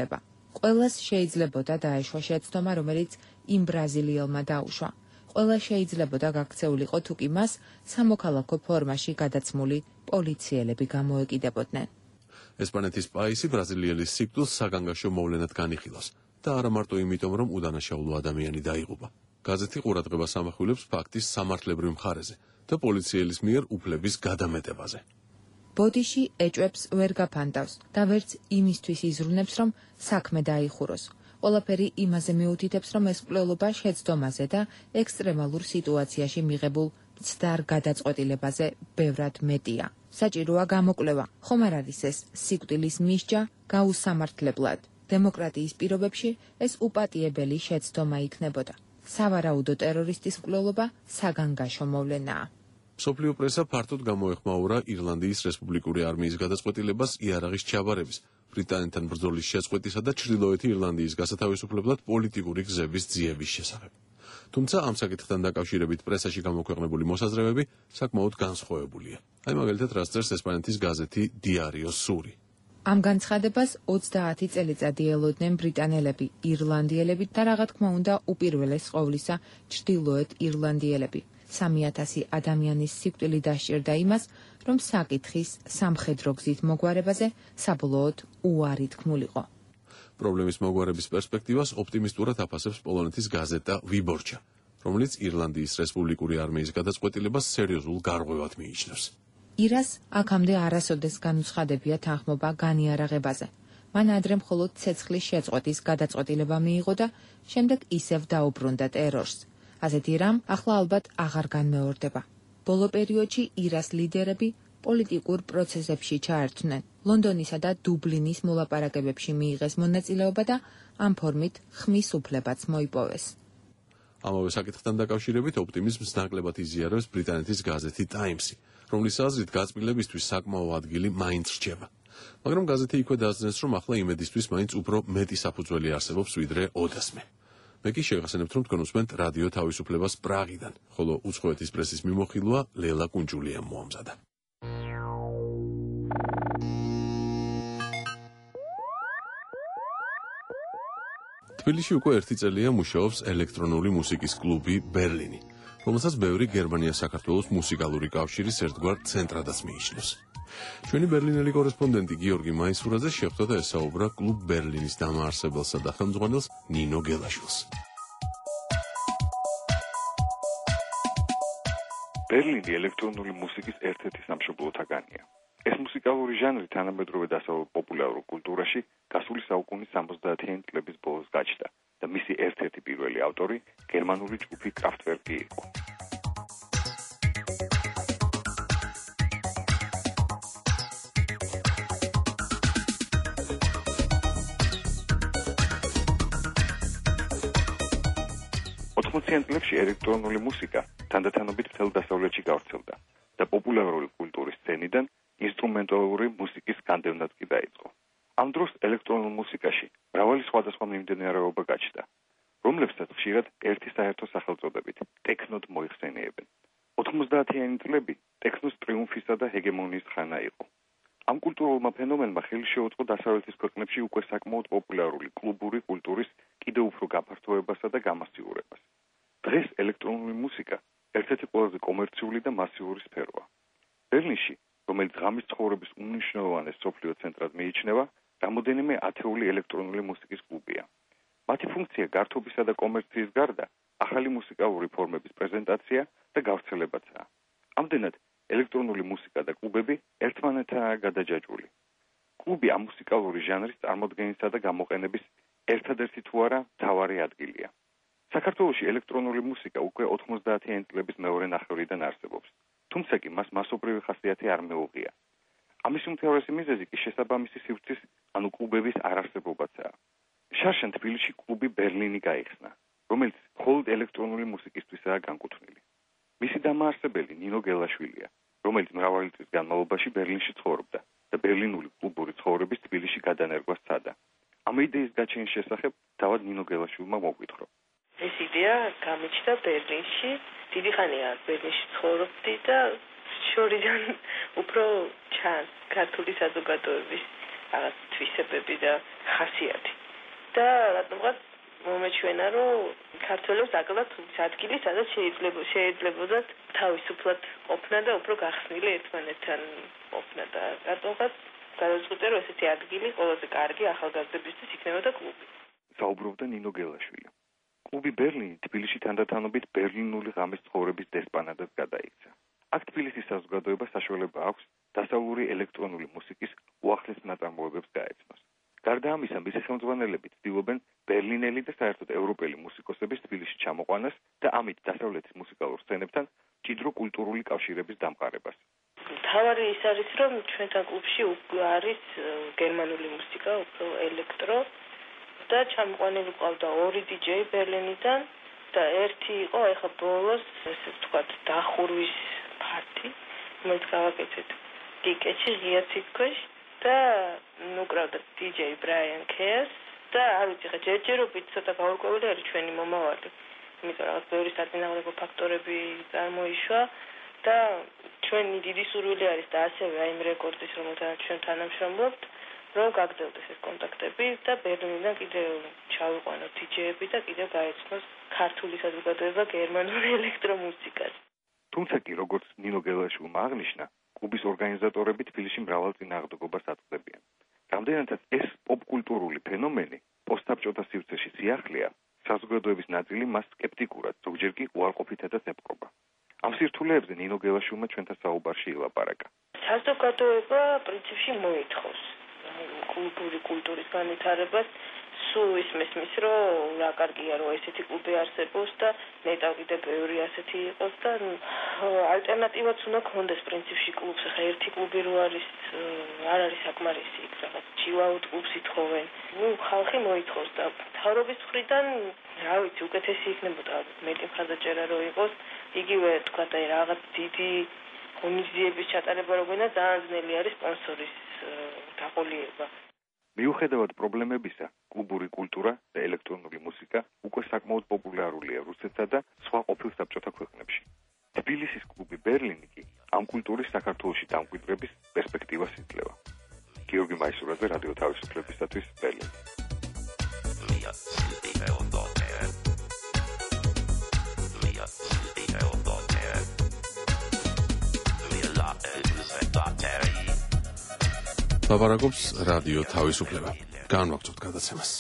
ყველას შეიძლებოდა დაეშვა შეცდომა, რომელიც იმ ბრაზილიელმა დაუშვა. ყველა შეიძლებოდა გაქცეულიყო თუ კი მას სამოქალაქო ფორმაში გადაცმული პოლიციელები გამოეკიდებოდნენ. ესპანეთის პაისი ბრაზილიელის სიკვდილს საგანგაშო მოვლენად განიხილავს და არა მარტო იმიტომ, რომ უდანაშაულო ადამიანი დაიღუპა. გაზეთი ყურადღებას ამახვილებს ფაქტის სამართლებრივ მხარეზე და პოლიციელის მიერ უფლების გადამეტებაზე. ბოდიში ეჭვებს ვერ გაფანტავს და ვერც იმისთვის იზრუნებს, რომ საქმე დაიხუროს. ყველაფერი იმაზე მიუთითებს, რომ ეს მკვლელობა შეცდომაზე და ექსტრემალურ სიტუაციაში მიღებულ მცდარ გადაწყვეტილებაზე ბევრად მეტია. საჭიროა გამოკვლევა. ხომ არ არის ეს სიკვდილის მისჯა გაუსამართლებლად? დემოკრატიის პირობებში ეს უპატიებელი შეცდომა იქნებოდა. სავარაუდო ტერორისტის მკვლელობა საგანგაშო მოვლენაა. მსოფლიო პრესა ფართოდ გამოეხმაურა ირლანდიის რესპუბლიკური არმიის გადაწყვეტილებას იარაღის ჩაბარების, ბრიტანეთთან ბრძოლის შეწყვეტისა და ჩრდილოეთი ირლანდიის გასათავისუფლებლად პოლიტიკური გზების ძიების შესახებ. თუმცა ამ საკითხთან დაკავშირებით პრესაში გამოქვეყნებული მოსაზრებები საკმაოდ განსხვავებულია. აი მაგალითად, რაც წერს ესპანეთის გაზეთი დიარიო სური. ამ განცხადებას ოცდაათი წელიწადი ელოდნენ ბრიტანელები, ირლანდიელები და რა თქმა უნდა უპირველეს ყოვლისა ჩრდილოეთ ირლანდიელები. სამი ათასი ადამიანის სიკვდილი დასჭირდა იმას, რომ საკითხის სამხედრო გზით მოგვარებაზე საბოლოოდ უარი თქმულიყო. პრობლემის მოგვარების პერსპექტივას ოპტიმისტურად აფასებს პოლონეთის გაზეტა ვიბორჩა, რომელიც ირლანდიის რესპუბლიკური არმიის გადაწყვეტილებას სერიოზულ გარღვევად მიიჩნევს. ირას აქამდე არასოდეს განუცხადებია თანხმობა განიარაღებაზე. მან ადრე მხოლოდ ცეცხლის შეწყვეტის გადაწყვეტილება მიიღო და შემდეგ ისევ დაუბრუნდა ტერორს. ასეთი რამ ახლა ალბათ აღარ განმეორდება. ბოლო პერიოდში ირას ლიდერები პოლიტიკურ პროცესებში ჩაერთვნენ. ლონდონისა და დუბლინის მოლაპარაკებებში მიიღეს მონაწილეობა და ამ ფორმით ხმის უფლებაც მოიპოვეს. ამავე საკითხთან დაკავშირებით ოპტიმიზმს ნაკლებად იზიარებს ბრიტანეთის გაზეთი ტაიმსი, რომლის აზრით გაწმილებისთვის საკმაო ადგილი მაინც რჩება. მაგრამ გაზეთი იქვე დასძნეს, რომ ახლა იმედისთვის მაინც უფრო მეტი საფუძველი არსებობს ვიდრე ოდესმე. მე კი შეგახსენებთ, რომ თქვენ უსმენთ რადიო თავისუფლებას პრაღიდან, ხოლო უცხოეთის პრესის მიმოხილვა ლელა კუნჯულიამ მოამზადა. თბილისში უკვე ერთი წელია მუშაობს ელექტრონული მუსიკის კლუბი ბერლინი, რომელსაც ბევრი გერმანია-საქართველოს მუსიკალური კავშირის ერთგვარ ცენტრადაც მიიჩნევს. ჩვენი ბერლინელი კორესპონდენტი გიორგი მაისურაძე შეხვდა და ესაუბრა კლუბ ბერლინის დამაარსებელსა და ხელმძღვანელს ნინო გელაშვილს. ბერლინი ელექტრონული მუსიკის ერთ-ერთი სამშობლოთაგანია. ეს მუსიკალური ჟანრი თანამედროვე დასავლურ პოპულარულ კულტურაში გასული საუკუნის სამოცდაათიანი წლების ბოლოს გაჩნდა და მისი ერთ-ერთი პირველი ავტორი გერმანული ჯგუფი კრაფტვერკი იყო. ოთხმოციან წლებში ელექტრონული მუსიკა თანდათანობით მთელ დასავლეთში გავრცელდა და პოპულარული კულტურის სცენიდან ინსტრუმენტალური მუსიკის განდევნად კი დაიწყო. ამ დროს ელექტრონულ მუსიკაში მრავალი სხვადასხვა მიმდინარეობა გაჩნდა, რომლებსაც ხშირად ერთი საერთო სახელწოდებით ტექნოდ მოიხსენიებენ. ოთხმოცდაათიანი წლები ტექნოს ტრიუმფისა და ჰეგემონიის ხანა იყო. ამ კულტურულმა ფენომენმა ხელი შეუწყო დასავლეთის ქვეყნებში უკვე საკმაოდ პოპულარული კლუბური კულტურის კიდევ უფრო გაფართოებასა და გამასიურებას. დღეს ელექტრონული მუსიკა ერთ-ერთი ყველაზე კომერციული და მასიური სფეროა. ბერლინში, რომელიც ღამის ცხოვრების უმნიშვნელოვანეს სოფლიო ცენტრად მიიჩნევა, რამოდენიმე ათეული ელექტრონული მუსიკის კლუბია. მათი ფუნქცია გართობისა და კომერციის გარდა ახალი მუსიკალური ფორმების პრეზენტაცია და გავრცელებაცაა. ამდენად ელექტრონული მუსიკა და კლუბები ერთმანეთთანაა გადაჯაჭვული. კლუბი ამ მუსიკალური ჟანრის წარმოდგენისა და გამოყენების ერთადერთი თუ არა მთავარი ადგილია. საქართველოში ელექტრონული მუსიკა უკვე ოთხმოცდაათიანი წლების მეორე ნახევრიდან არსებობს, თუმცა კი მას მასობრივი ხასიათი არ მეუღია. ამის უმთავრესი მიზეზი კი შესაბამისი სივრცის, ანუ კლუბების არარსებობაცაა. შარშან თბილისში კლუბი ბერლინი გაიხსნა, რომელიც მხოლოდ ელექტრონული მუსიკისთვისაა განკუთვნილი. მისი დამაარსებელი ნინო გელაშვილია, რომელიც მრავალი წლის განმავლობაში ბერლინში ცხოვრობდა და ბერლინული კლუბური ცხოვრების თბილისში გადანერგვა სცადა. ამ იდეის გაჩენის შესახებ თავად ნინო გელაშვილმა მოგვითხრა. ეს იდეა გამიჩნდა ბერლინში, დიდი ხანია ბერლინში ცხოვრობდი და შორიდან უფრო ჩანს ქართული საზოგადოების რაღაც თვისებები და ხასიათი. და რატომღაც მომეჩვენა, რომ ქართველებს აკლდათ ადგილი, სადაც შეიძლება შეიძლებოდა თავისუფლად ყოფნა და უფრო გახსნილი ერთმანეთთან ყოფნა და რატომღაც გადაწყვიტე, რომ ესეთი ადგილი ყველაზე კარგი ახალგაზრდებისთვის იქნებოდა კლუბი. საუბრობდა ნინო გელაშვილი. კლუბი ბერლინი თბილისში თანდათანობით ბერლინული ღამის ცხოვრების დესპანადად გადაიქცა. აქ თბილისის საზოგადოებას საშუალება აქვს დასავლური ელექტრონული მუსიკის უახლეს ნაწარმოებებს გაეცნოს. გარდა ამისა, მისი ხელმძღვანელები ცდილობენ ბერლინელი და საერთოდ ევროპელი მუსიკოსების თბილისში ჩამოყვანას და ამით დასავლეთის მუსიკალურ სცენებთან მჭიდრო კულტურული კავშირების დამყარებას. თავარი ის არის, რომ ჩვენთან კლუბში არის გერმანული მუსიკა, უფრო ელექტრო და ჩამოყვანილი ყავდა ორი დიჯეი ბერლინიდან და ერთი იყო ეხა ბოლოს, ესე ვთქვათ, დახურვის ფარტი, რომელიც გავაკეთეთ გიკეთში ღია ციფრქვეშ და უკრავდა დიჯეი ბრაიან ქეას და არ ვიცი, ხა ჯერჯერობით ცოტა გაურკვეველი არის ჩვენი მომავალი. იმიტომ რაღაც ბევრი საწინააღმდეგო ფაქტორები წარმოიშვა და ჩვენი დიდი სურვილი არის და ასევე აი იმ რეკორდის, რომელთანაც ჩვენ თანამშრომლობთ, რომ გაგრძელდეს ეს კონტაქტები და ბერლინიდან კიდევ ჩავიყვანოთ დიჯეები და კიდევ გაეცნოს ქართული საზოგადოება გერმანული ელექტრომუსიკას. თუმცა კი, როგორც ნინო გელაშვილმა აღნიშნა, კლუბის ორგანიზატორები თბილისში მრავალ წინააღმდეგობას აწყდებიან. რამდენადაც ეს პოპკულტურული ფენომენი პოსტსაბჭოთა სივრცეში სიახლეა, საზოგადოების ნაწილი მას სკეპტიკურად, ზოგჯერ კი უარყოფითადაც ეპყრობა. ამ სირთულეებზე ნინო გელაშვილმა ჩვენთან საუბარში ილაპარაკა. საზოგადოება პრინციპში მოითხოვს კლუბური კულტურის განვითარებას, სულ ისმის, რომ რა კარგია, რომ ესეთი კლუბი არსებობს და ნეტავ კიდევ ბევრი ასეთი იყოს და ალტერნატივაც უნდა გქონდეს პრინციპში კლუბს. ხა ერთი კლუბი რო არის, არ არის საკმარისი, იქ რაღაც ჩილაუტ კლუბს ითხოვენ. ნუ ხალხი მოითხოვს და თავრობის მხრიდან, რა ვიცი, უკეთესი იქნებოდა მეტი მხარდაჭერა რო იყოს, იგივე თქვა და რაღაც დიდი ღონისძიების ჩატარება რო გვინდა, ძალიან ძნელი არის სპონსორის დაყოლიება. მიუხედავად პრობლემებისა, კლუბური კულტურა და ელექტრონული მუსიკა უკვე საკმაოდ პოპულარულია რუსეთსა და სხვა ყოფილ საბჭოთა ქვეყნებში. თბილისის კლუბი ბერლინი კი ამ კულტურის საქართველოში დამკვიდრების პერსპექტივას იძლევა. გიორგი მაისურაძე, რადიო თავისუფლებისათვის, ბერლინი. ლაპარაკობს რადიო თავისუფლება. განვაგრძობთ გადაცემას.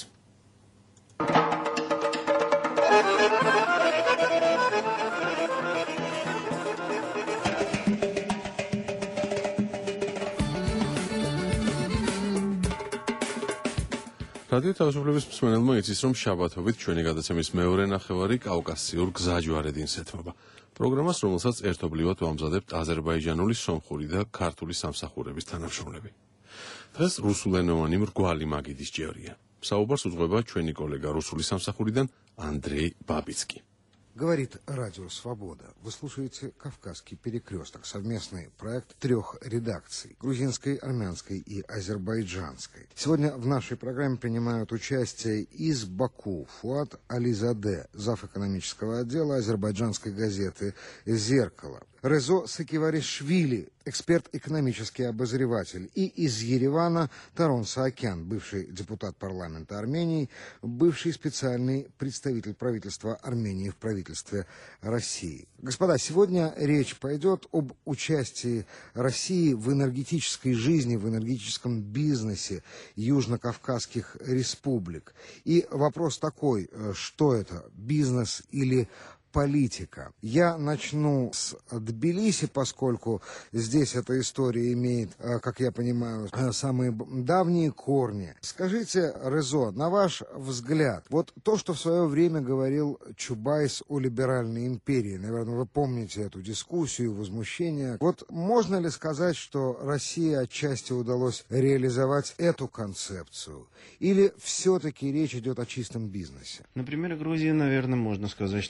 რადიო თავისუფლების მსმენელმა იცის, რომ შაბათობით ჩვენი გადაცემის მეორე ნახევარი კავკასიურ გზაჯვარედინს ეთმობა. პროგრამას, რომელსაც ერთობლივად ვამზადებთ აზერბაიჯანული, სომხური და ქართული სამსახურების თანამშრომლები. დღეს რუსულენოვანი მრგვალი მაგიდის ჯერია. საუბარს უძღვება ჩვენი კოლეგა რუსული სამსახურიდან Андрей Бабицкий. Говорит Радио Свобода. Вы слушаете «Кавказский перекресток», совместный проект трех редакций – грузинской, армянской и азербайджанской. Сегодня в нашей программе принимают участие из Баку Фуат Ализаде, зав. Экономического отдела азербайджанской газеты «Зеркало». Резо Сакиваришвили, эксперт-экономический обозреватель, и из Еревана Тарон Саакян, бывший депутат парламента Армении, бывший специальный представитель правительства Армении в правительстве России. Господа, сегодня речь пойдет об участии России в энергетической жизни, в энергетическом бизнесе южно-кавказских республик. И вопрос такой, что это, бизнес или политика. Я начну с Тбилиси, поскольку здесь эта история имеет, как я понимаю, самые давние корни. Скажите, Резо, на ваш взгляд, вот то, что в свое время говорил Чубайс о либеральной империи, наверное, вы помните эту дискуссию, возмущение. Вот можно ли сказать, что России отчасти удалось реализовать эту концепцию? Или все-таки речь идет о чистом бизнесе? На примере Грузии, наверное, можно сказать, что Россия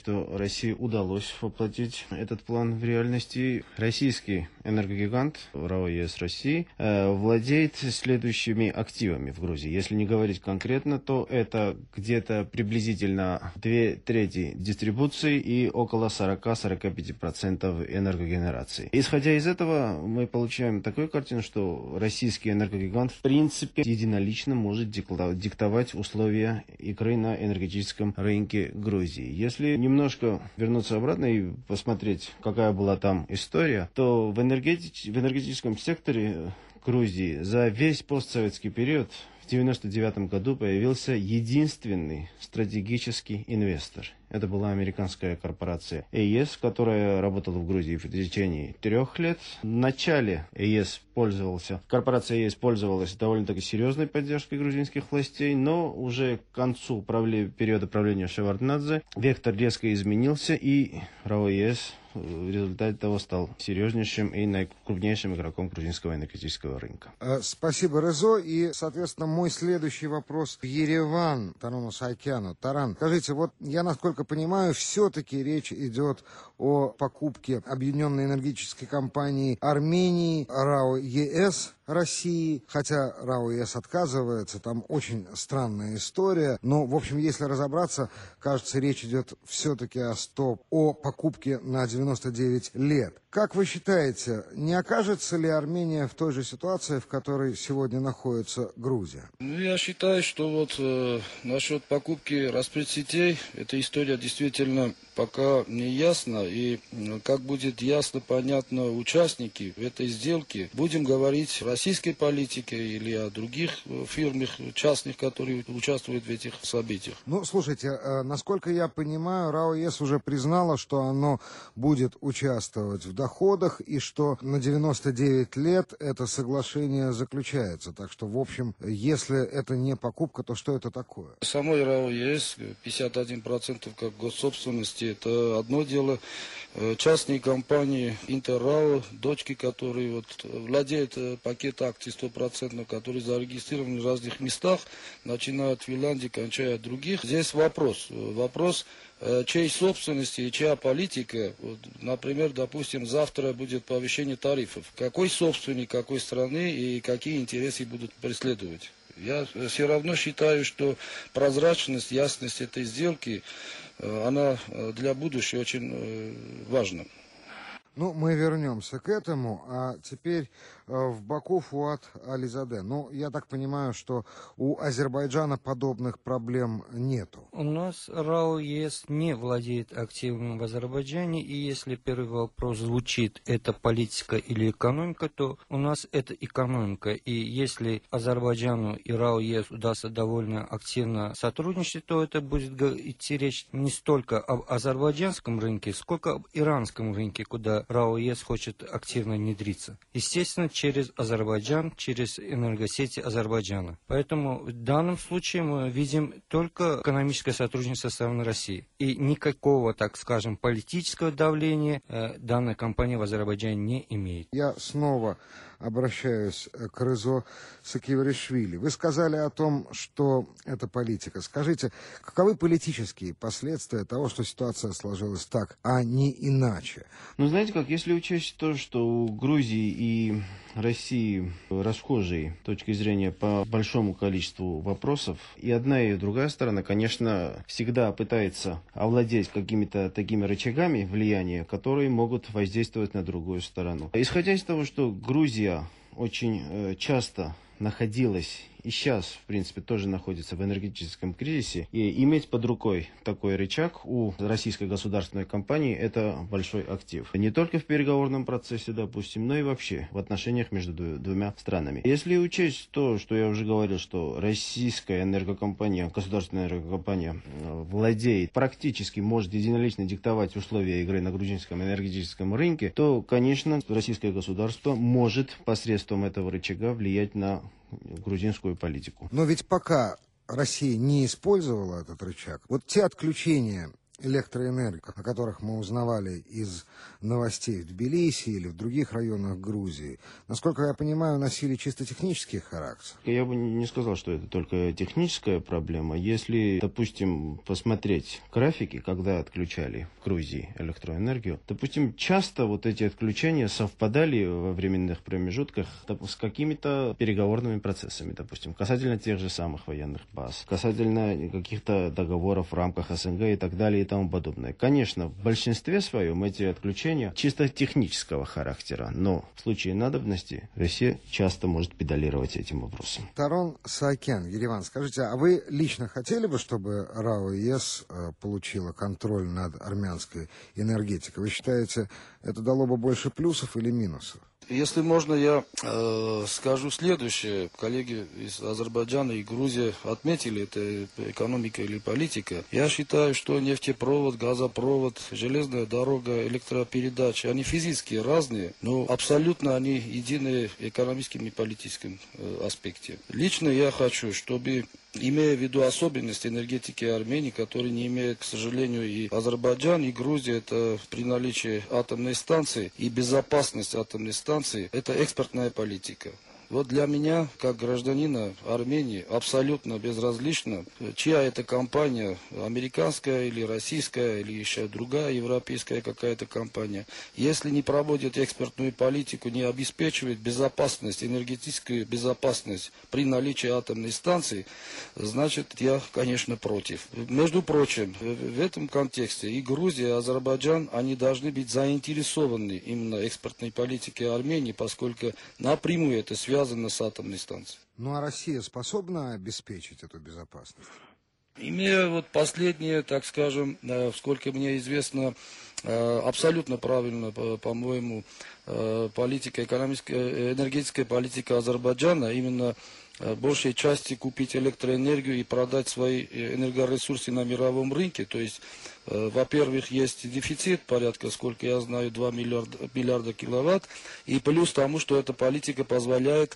России удалось воплотить этот план в реальности. Российский энергогигант РАО ЕС России э, владеет следующими активами в Грузии. Если не говорить конкретно, то это где-то приблизительно две трети дистрибуции и около сорок-сорок пять процентов энергогенерации. Исходя из этого, мы получаем такую картину, что российский энергогигант в принципе единолично может диктовать условия игры на энергетическом рынке Грузии. Если немножко вернуться обратно и посмотреть, какая была там история, то в, энергетич... в энергетическом секторе Грузии за весь постсоветский период в девяносто девятом году появился единственный стратегический инвестор. Это была американская корпорация ЭЕС, которая работала в Грузии в течение трех лет. В начале ЭЕС пользовался, корпорация ЭЕС пользовалась довольно-таки серьезной поддержкой грузинских властей, но уже к концу управления, периода правления Шеварднадзе вектор резко изменился, и РАО ЕС в результате того стал серьезнейшим и наикрупнейшим игроком грузинского энергетического рынка. Спасибо, Резо. И, соответственно, мой следующий вопрос в Ереван, Тарану Саакяну. Таран, скажите, вот я, насколько понимаю, все-таки речь идет о покупке объединенной энергетической компании Армении РАО ЕС России, хотя РАО ЕС отказывается, там очень странная история. Но, в общем, если разобраться, кажется, речь идет все-таки о стоп, о покупке на девяносто девять лет. Как вы считаете, не окажется ли Армения в той же ситуации, в которой сегодня находится Грузия? Ну, я считаю, что вот э, насчет покупки распредсетей, эта история действительно пока не ясна. И э, как будет ясно, понятно участники этой сделки, будем говорить о российской политике или о других фирмах частных, которые участвуют в этих событиях. Ну, слушайте, э, насколько я понимаю, РАО ЕС уже признало, что оно будет участвовать в доходах и что на девяносто девять лет это соглашение заключается. Так что, в общем, если это не покупка, то что это такое? Самой РАО ЕС пятьдесят один процент как госсобственности, это одно дело. Частные компании Интеррао, дочки, которые вот владеют пакет акций сто процентов, которые зарегистрированы в разных местах, начиная от Финляндии, кончая от других. Здесь вопрос. Вопрос чьей собственности и чья политика. Вот, например, допустим, завтра будет повышение тарифов. Какой собственник какой страны и какие интересы будут преследовать? Я все равно считаю, что прозрачность, ясность этой сделки, она для будущего очень важна. Ну, мы вернемся к этому, а теперь э, в Баку Фуат Ализаде. Ну, я так понимаю, что у Азербайджана подобных проблем нету. У нас РАО ЕС не владеет активами в Азербайджане, и если первый вопрос звучит, это политика или экономика, то у нас это экономика. И если Азербайджану и РАО ЕС удастся довольно активно сотрудничать, то это будет идти речь не столько об азербайджанском рынке, сколько об иранском рынке, куда РАО ЕС хочет активно внедриться. Естественно, через Азербайджан, через энергосети Азербайджана. Поэтому в данном случае мы видим только экономическое сотрудничество со стороны России. И никакого, так скажем, политического давления э, данная компания в Азербайджане не имеет. Я снова обращаюсь к Резо Сакиеваришвили. Вы сказали о том, что это политика. Скажите, каковы политические последствия того, что ситуация сложилась так, а не иначе? Ну, знаете как, если учесть то, что у Грузии и России расхожие точки зрения по большому количеству вопросов, и одна и другая сторона, конечно, всегда пытается овладеть какими-то такими рычагами влияния, которые могут воздействовать на другую сторону. Исходя из того, что Грузия очень э, часто находилась и сейчас, в принципе, тоже находится в энергетическом кризисе, и иметь под рукой такой рычаг у российской государственной компании – это большой актив. Не только в переговорном процессе, допустим, но и вообще в отношениях между двумя странами. Если учесть то, что я уже говорил, что российская энергокомпания, государственная энергокомпания владеет, практически может единолично диктовать условия игры на грузинском энергетическом рынке, то, конечно, российское государство может посредством этого рычага влиять на грузинскую политику. Но ведь пока Россия не использовала этот рычаг, вот те отключения электроэнергии, о которых мы узнавали из новостей в Тбилиси или в других районах Грузии, насколько я понимаю, носили чисто технический характер? Я бы не сказал, что это только техническая проблема. Если, допустим, посмотреть графики, когда отключали в Грузии электроэнергию, допустим, часто вот эти отключения совпадали во временных промежутках с какими-то переговорными процессами, допустим, касательно тех же самых военных баз, касательно каких-то договоров в рамках СНГ и так далее и тому подобное. Конечно, в большинстве своем эти отключения чисто технического характера, но в случае надобности Россия часто может педалировать этим вопросом. Тарон Саакян, Ереван, скажите, а вы лично хотели бы, чтобы РАО ЕС э, получила контроль над армянской энергетикой? Вы считаете, это дало бы больше плюсов или минусов? Если можно, я э, скажу следующее. Коллеги из Азербайджана и Грузии отметили, это экономика или политика. Я считаю, что нефтепровод, газопровод, железная дорога, электропередачи, они физически разные, но абсолютно они едины в экономическом и политическом э, аспекте. Лично я хочу, чтобы, имея в виду особенности энергетики Армении, которые не имеют, к сожалению, и Азербайджан, и Грузия, это при наличии атомной станции и безопасность атомной станции, это экспортная политика. Вот для меня, как гражданина Армении, абсолютно безразлично, чья это компания, американская или российская, или еще другая европейская какая-то компания. Если не проводит экспортную политику, не обеспечивает безопасность, энергетическую безопасность при наличии атомной станции, значит, я, конечно, против. Между прочим, в этом контексте и Грузия, и Азербайджан, они должны быть заинтересованы именно экспортной политикой Армении, поскольку напрямую это связано с атомной станцией. Ну а Россия способна обеспечить эту безопасность? Имея вот последнее, так скажем, сколько мне известно, абсолютно правильно, по-моему, политика, экономическая, энергетическая политика Азербайджана, именно большей части купить электроэнергию и продать свои энергоресурсы на мировом рынке. То есть, во-первых, есть дефицит, порядка, сколько я знаю, два миллиарда киловатт, и плюс тому, что эта политика позволяет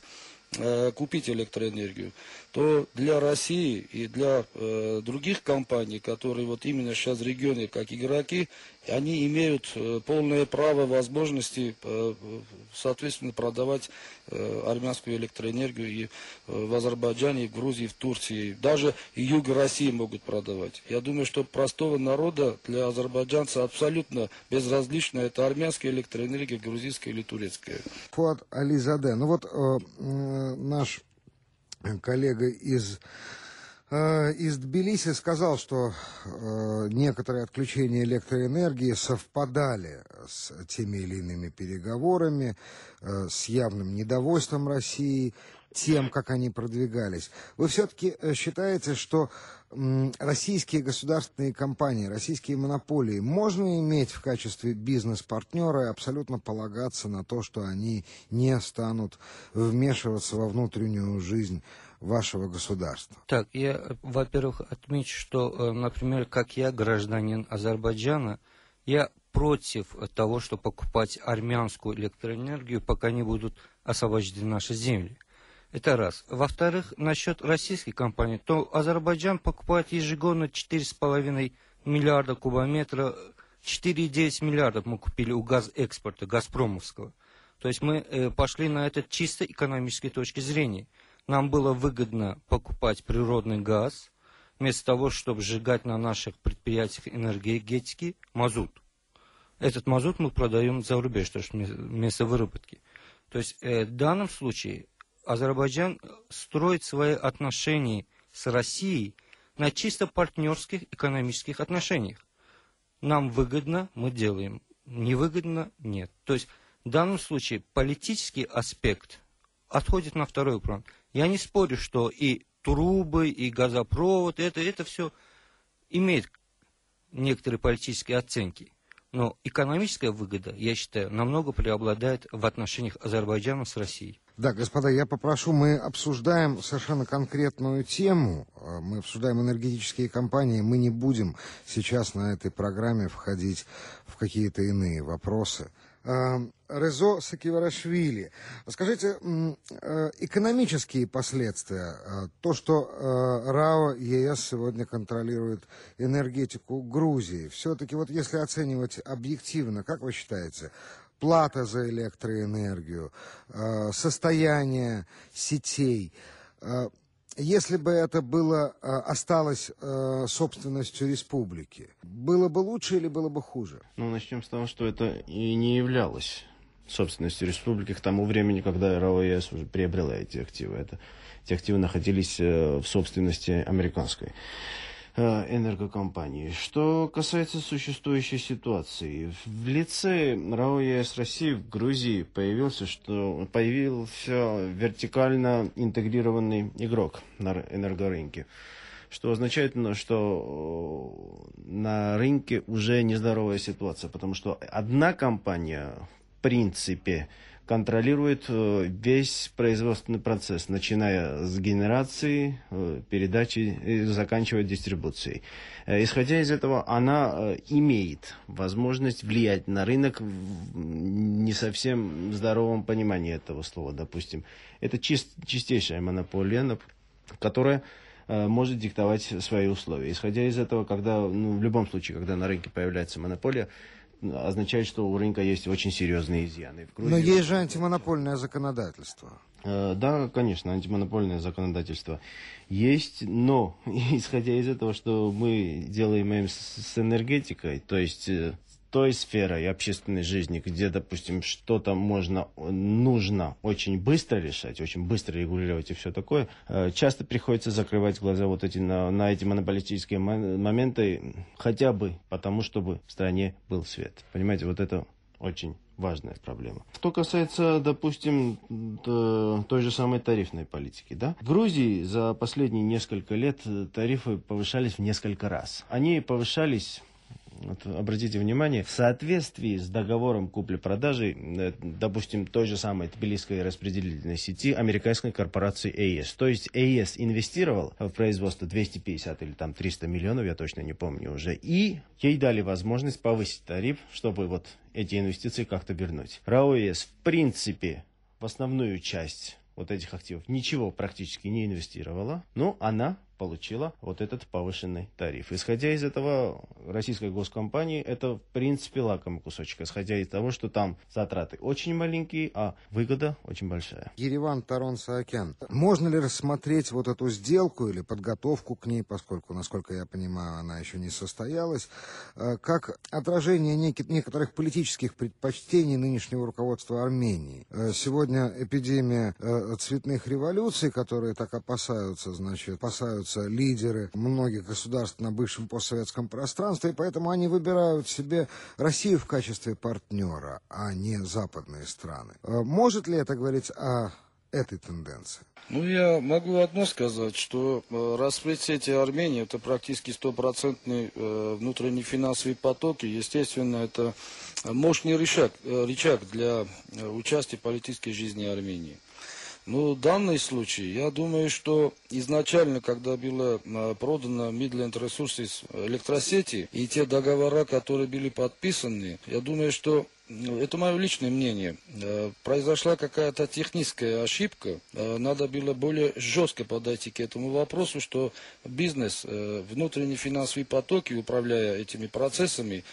купить электроэнергию, то для России и для э, других компаний, которые вот именно сейчас в регионе как игроки, они имеют э, полное право, возможности, э, соответственно, продавать э, армянскую электроэнергию и э, в Азербайджане, и в Грузии, и в Турции. Даже и юг России могут продавать. Я думаю, что простого народа для азербайджанца абсолютно безразлично, это армянская электроэнергия, грузинская или турецкая. Фуат Ализаде, ну вот э, э, наш коллега из, э, из Тбилиси сказал, что э, некоторые отключения электроэнергии совпадали с теми или иными переговорами, э, с явным недовольством России, тем, как они продвигались. Вы все-таки считаете, что м, российские государственные компании, российские монополии можно иметь в качестве бизнес-партнера и абсолютно полагаться на то, что они не станут вмешиваться во внутреннюю жизнь вашего государства? Так, я, во-первых, отмечу, что, например, как я, гражданин Азербайджана, я против того, чтобы покупать армянскую электроэнергию, пока не будут освобождены наши земли. Это раз. Во-вторых, насчет российской компании, то Азербайджан покупает ежегодно четыре с половиной миллиарда кубометра, четыре и девять миллиардов мы купили у газэкспорта, газпромовского. То есть мы э, пошли на это чисто экономической точки зрения. Нам было выгодно покупать природный газ, вместо того, чтобы сжигать на наших предприятиях энергетики мазут. Этот мазут мы продаем за рубеж, то есть вместо выработки. То есть э, в данном случае Азербайджан строит свои отношения с Россией на чисто партнерских экономических отношениях. Нам выгодно, мы делаем. Невыгодно, нет. То есть в данном случае политический аспект отходит на второй план. Я не спорю, что и трубы, и газопровод, это, это все имеет некоторые политические оценки. Но экономическая выгода, я считаю, намного преобладает в отношениях Азербайджана с Россией. Да, господа, я попрошу, мы обсуждаем совершенно конкретную тему, мы обсуждаем энергетические компании, мы не будем сейчас на этой программе входить в какие-то иные вопросы. Резо Сакиварашвили. Скажите, экономические последствия, то, что РАО ЕС сегодня контролирует энергетику Грузии, все-таки вот если оценивать объективно, как вы считаете, плата за электроэнергию, состояние сетей, если бы это было, осталось собственностью республики, было бы лучше или было бы хуже? Ну, начнем с того, что это и не являлось собственностью республики к тому времени, когда РАО ЕС уже приобрела эти активы. Это, эти активы находились в собственности американской энергокомпании. Что касается существующей ситуации, в лице РАО ЕС России в Грузии появился, что появился вертикально интегрированный игрок на энергорынке, что означает, что на рынке уже нездоровая ситуация, потому что одна компания в принципе контролирует весь производственный процесс, начиная с генерации, передачи и заканчивая дистрибуцией. Исходя из этого, она имеет возможность влиять на рынок в не совсем здоровом понимании этого слова, допустим. Это чист, чистейшая монополия, которая может диктовать свои условия. Исходя из этого, когда, ну, в любом случае, когда на рынке появляется монополия, означает, что у рынка есть очень серьезные изъяны. В Грузии... Но есть же антимонопольное законодательство. Э, да, конечно, антимонопольное законодательство есть, но исходя из этого, что мы делаем с, с энергетикой, то есть э, той сферой общественной жизни, где, допустим, что-то можно, нужно очень быстро решать, очень быстро регулировать и все такое, э, часто приходится закрывать глаза вот эти, на, на эти монополистические моменты, хотя бы потому, чтобы в стране был свет. Понимаете, вот это очень важная проблема. Что касается, допустим, той же самой тарифной политики, да? В Грузии за последние несколько лет тарифы повышались в несколько раз. Они повышались... Вот, обратите внимание, в соответствии с договором купли-продажи, допустим, той же самой тбилисской распределительной сети американской корпорации эй и эс. То есть эй и эс инвестировал в производство двести пятьдесят или там триста миллионов, я точно не помню уже, и ей дали возможность повысить тариф, чтобы вот эти инвестиции как-то вернуть. РАО ЕС в принципе в основную часть вот этих активов ничего практически не инвестировала, но она получила вот этот повышенный тариф. Исходя из этого, российской госкомпании это в принципе лакомый кусочек, исходя из того, что там затраты очень маленькие, а выгода очень большая. Ереван, Тарон, Саакян. Можно ли рассмотреть вот эту сделку или подготовку к ней, поскольку, насколько я понимаю, она еще не состоялась, как отражение нек- некоторых политических предпочтений нынешнего руководства Армении? Сегодня эпидемия цветных революций, которые так опасаются, значит, опасаются лидеры многих государств на бывшем постсоветском пространстве, и поэтому они выбирают себе Россию в качестве партнера, а не западные страны. Может ли это говорить о этой тенденции? Ну, я могу одно сказать, что э, расцвете Армении это практически стопроцентный э, внутренний финансовый поток, и, естественно, это мощный рычаг, э, рычаг для э, участия в политической жизни Армении. Но в данном случае, я думаю, что изначально, когда было продано Midland Resources электросети и те договора, которые были подписаны, я думаю, что это мое личное мнение. Произошла какая-то техническая ошибка. Надо было более жестко подойти к этому вопросу, что бизнес, внутренние финансовые потоки, управляя этими процессами,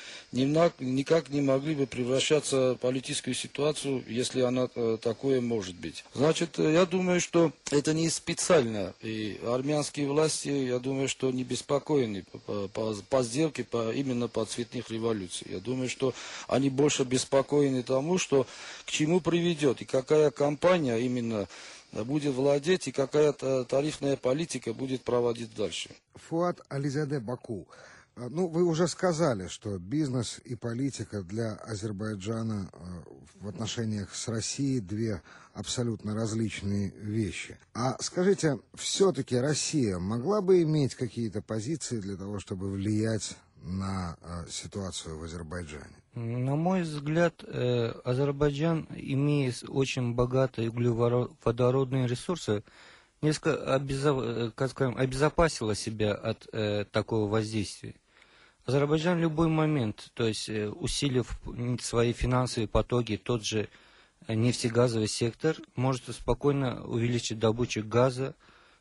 никак не могли бы превращаться в политическую ситуацию, если она такое может быть. Значит, я думаю, что это не специально. И армянские власти, я думаю, что не беспокоены по, по, по сделке по, именно по цветных революциям. Я думаю, что они больше беспокоены спокойны тому, что к чему приведет и какая компания именно будет владеть и какая тарифная политика будет проводить дальше. Фуат Ализаде, Баку. Ну, вы уже сказали, что бизнес и политика для Азербайджана в отношениях с Россией две абсолютно различные вещи. А скажите, все-таки Россия могла бы иметь какие-то позиции для того, чтобы влиять на э, ситуацию в Азербайджане? На мой взгляд, э, Азербайджан, имея очень богатые углеводородные ресурсы, несколько обезо... как скажем, обезопасила себя от э, такого воздействия. Азербайджан в любой момент, то есть усилив свои финансовые потоки, тот же нефтегазовый сектор, может спокойно увеличить добычу газа.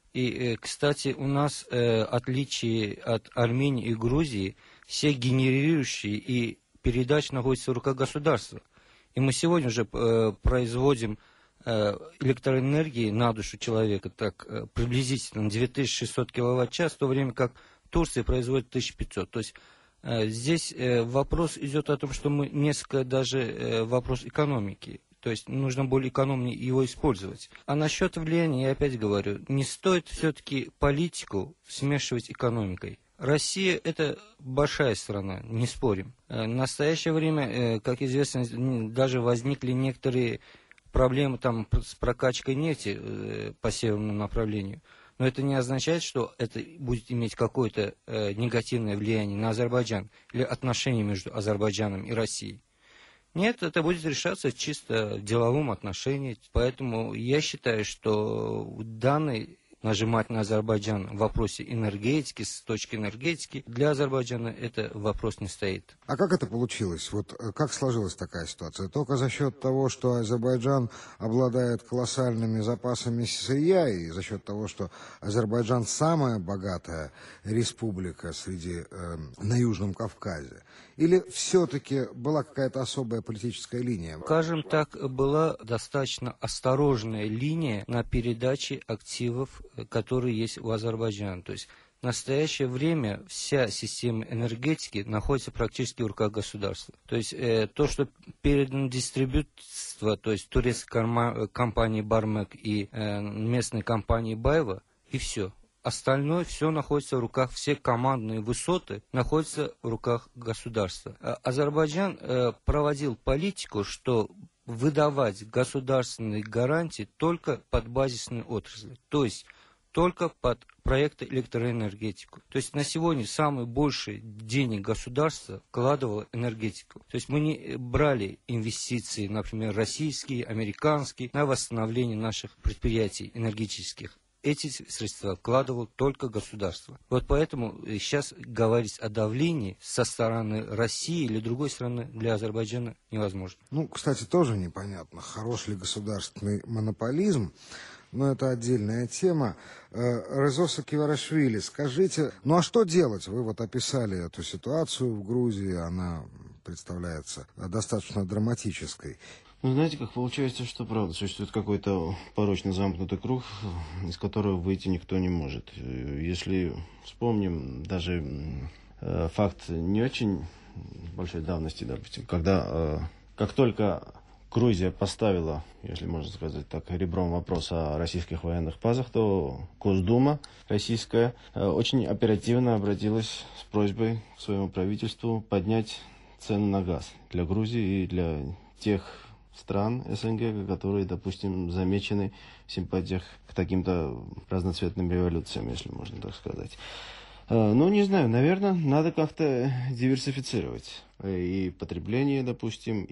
И, кстати, у нас отличие от Армении и Грузии, все генерирующие и передач находятся в руках государства. И мы сегодня уже производим электроэнергии на душу человека так приблизительно две тысячи шестьсот киловатт-час, в то время как Турция производит тысячу пятьсот. То есть здесь вопрос идет о том, что мы несколько даже вопрос экономики. То есть нужно более экономнее его использовать. А насчет влияния, я опять говорю, не стоит все-таки политику смешивать экономикой. Россия – это большая страна, не спорим. В настоящее время, как известно, даже возникли некоторые проблемы там, с прокачкой нефти по северному направлению. Но это не означает, что это будет иметь какое-то негативное влияние на Азербайджан или отношения между Азербайджаном и Россией. Нет, это будет решаться чисто в деловом отношении. Поэтому я считаю, что данный нажимать на Азербайджан в вопросе энергетики, с точки энергетики, для Азербайджана это вопрос не стоит. А как это получилось? Вот как сложилась такая ситуация? Только за счет того, что Азербайджан обладает колоссальными запасами сырья, и за счет того, что Азербайджан самая богатая республика среди э, на Южном Кавказе? Или все-таки была какая-то особая политическая линия? Скажем так, была достаточно осторожная линия на передаче активов, которые есть у Азербайджана. То есть в настоящее время вся система энергетики находится практически в руках государства. То есть э, то, что передано дистрибьюторство, то есть турецкой компании Бармек и э, местной компании Байва, и все. Остальное все находится в руках, все командные высоты находятся в руках государства. Азербайджан э, проводил политику, что выдавать государственные гарантии только под базисные отрасли, то есть только под проекты электроэнергетику. То есть на сегодня самый больший денег государства вкладывало в энергетику. То есть мы не брали инвестиции, например, российские, американские, на восстановление наших предприятий энергетических. Эти средства вкладывало только государство. Вот поэтому сейчас говорить о давлении со стороны России или другой страны для Азербайджана невозможно. Ну, кстати, тоже непонятно, хорош ли государственный монополизм, но это отдельная тема. Резо Сакиварашвили, скажите, ну а что делать? Вы вот описали эту ситуацию в Грузии, она представляется достаточно драматической. Ну, знаете, как получается, что правда, существует какой-то порочно замкнутый круг, из которого выйти никто не может. Если вспомним даже э, факт не очень большой давности, допустим, когда, э, как только Грузия поставила, если можно сказать так, ребром вопрос о российских военных базах, то Госдума российская э, очень оперативно обратилась с просьбой к своему правительству поднять цену на газ для Грузии и для тех стран СНГ, которые, допустим, замечены в симпатиях к таким-то разноцветным революциям, если можно так сказать. Ну, не знаю, наверное, надо как-то диверсифицировать и потребление, допустим,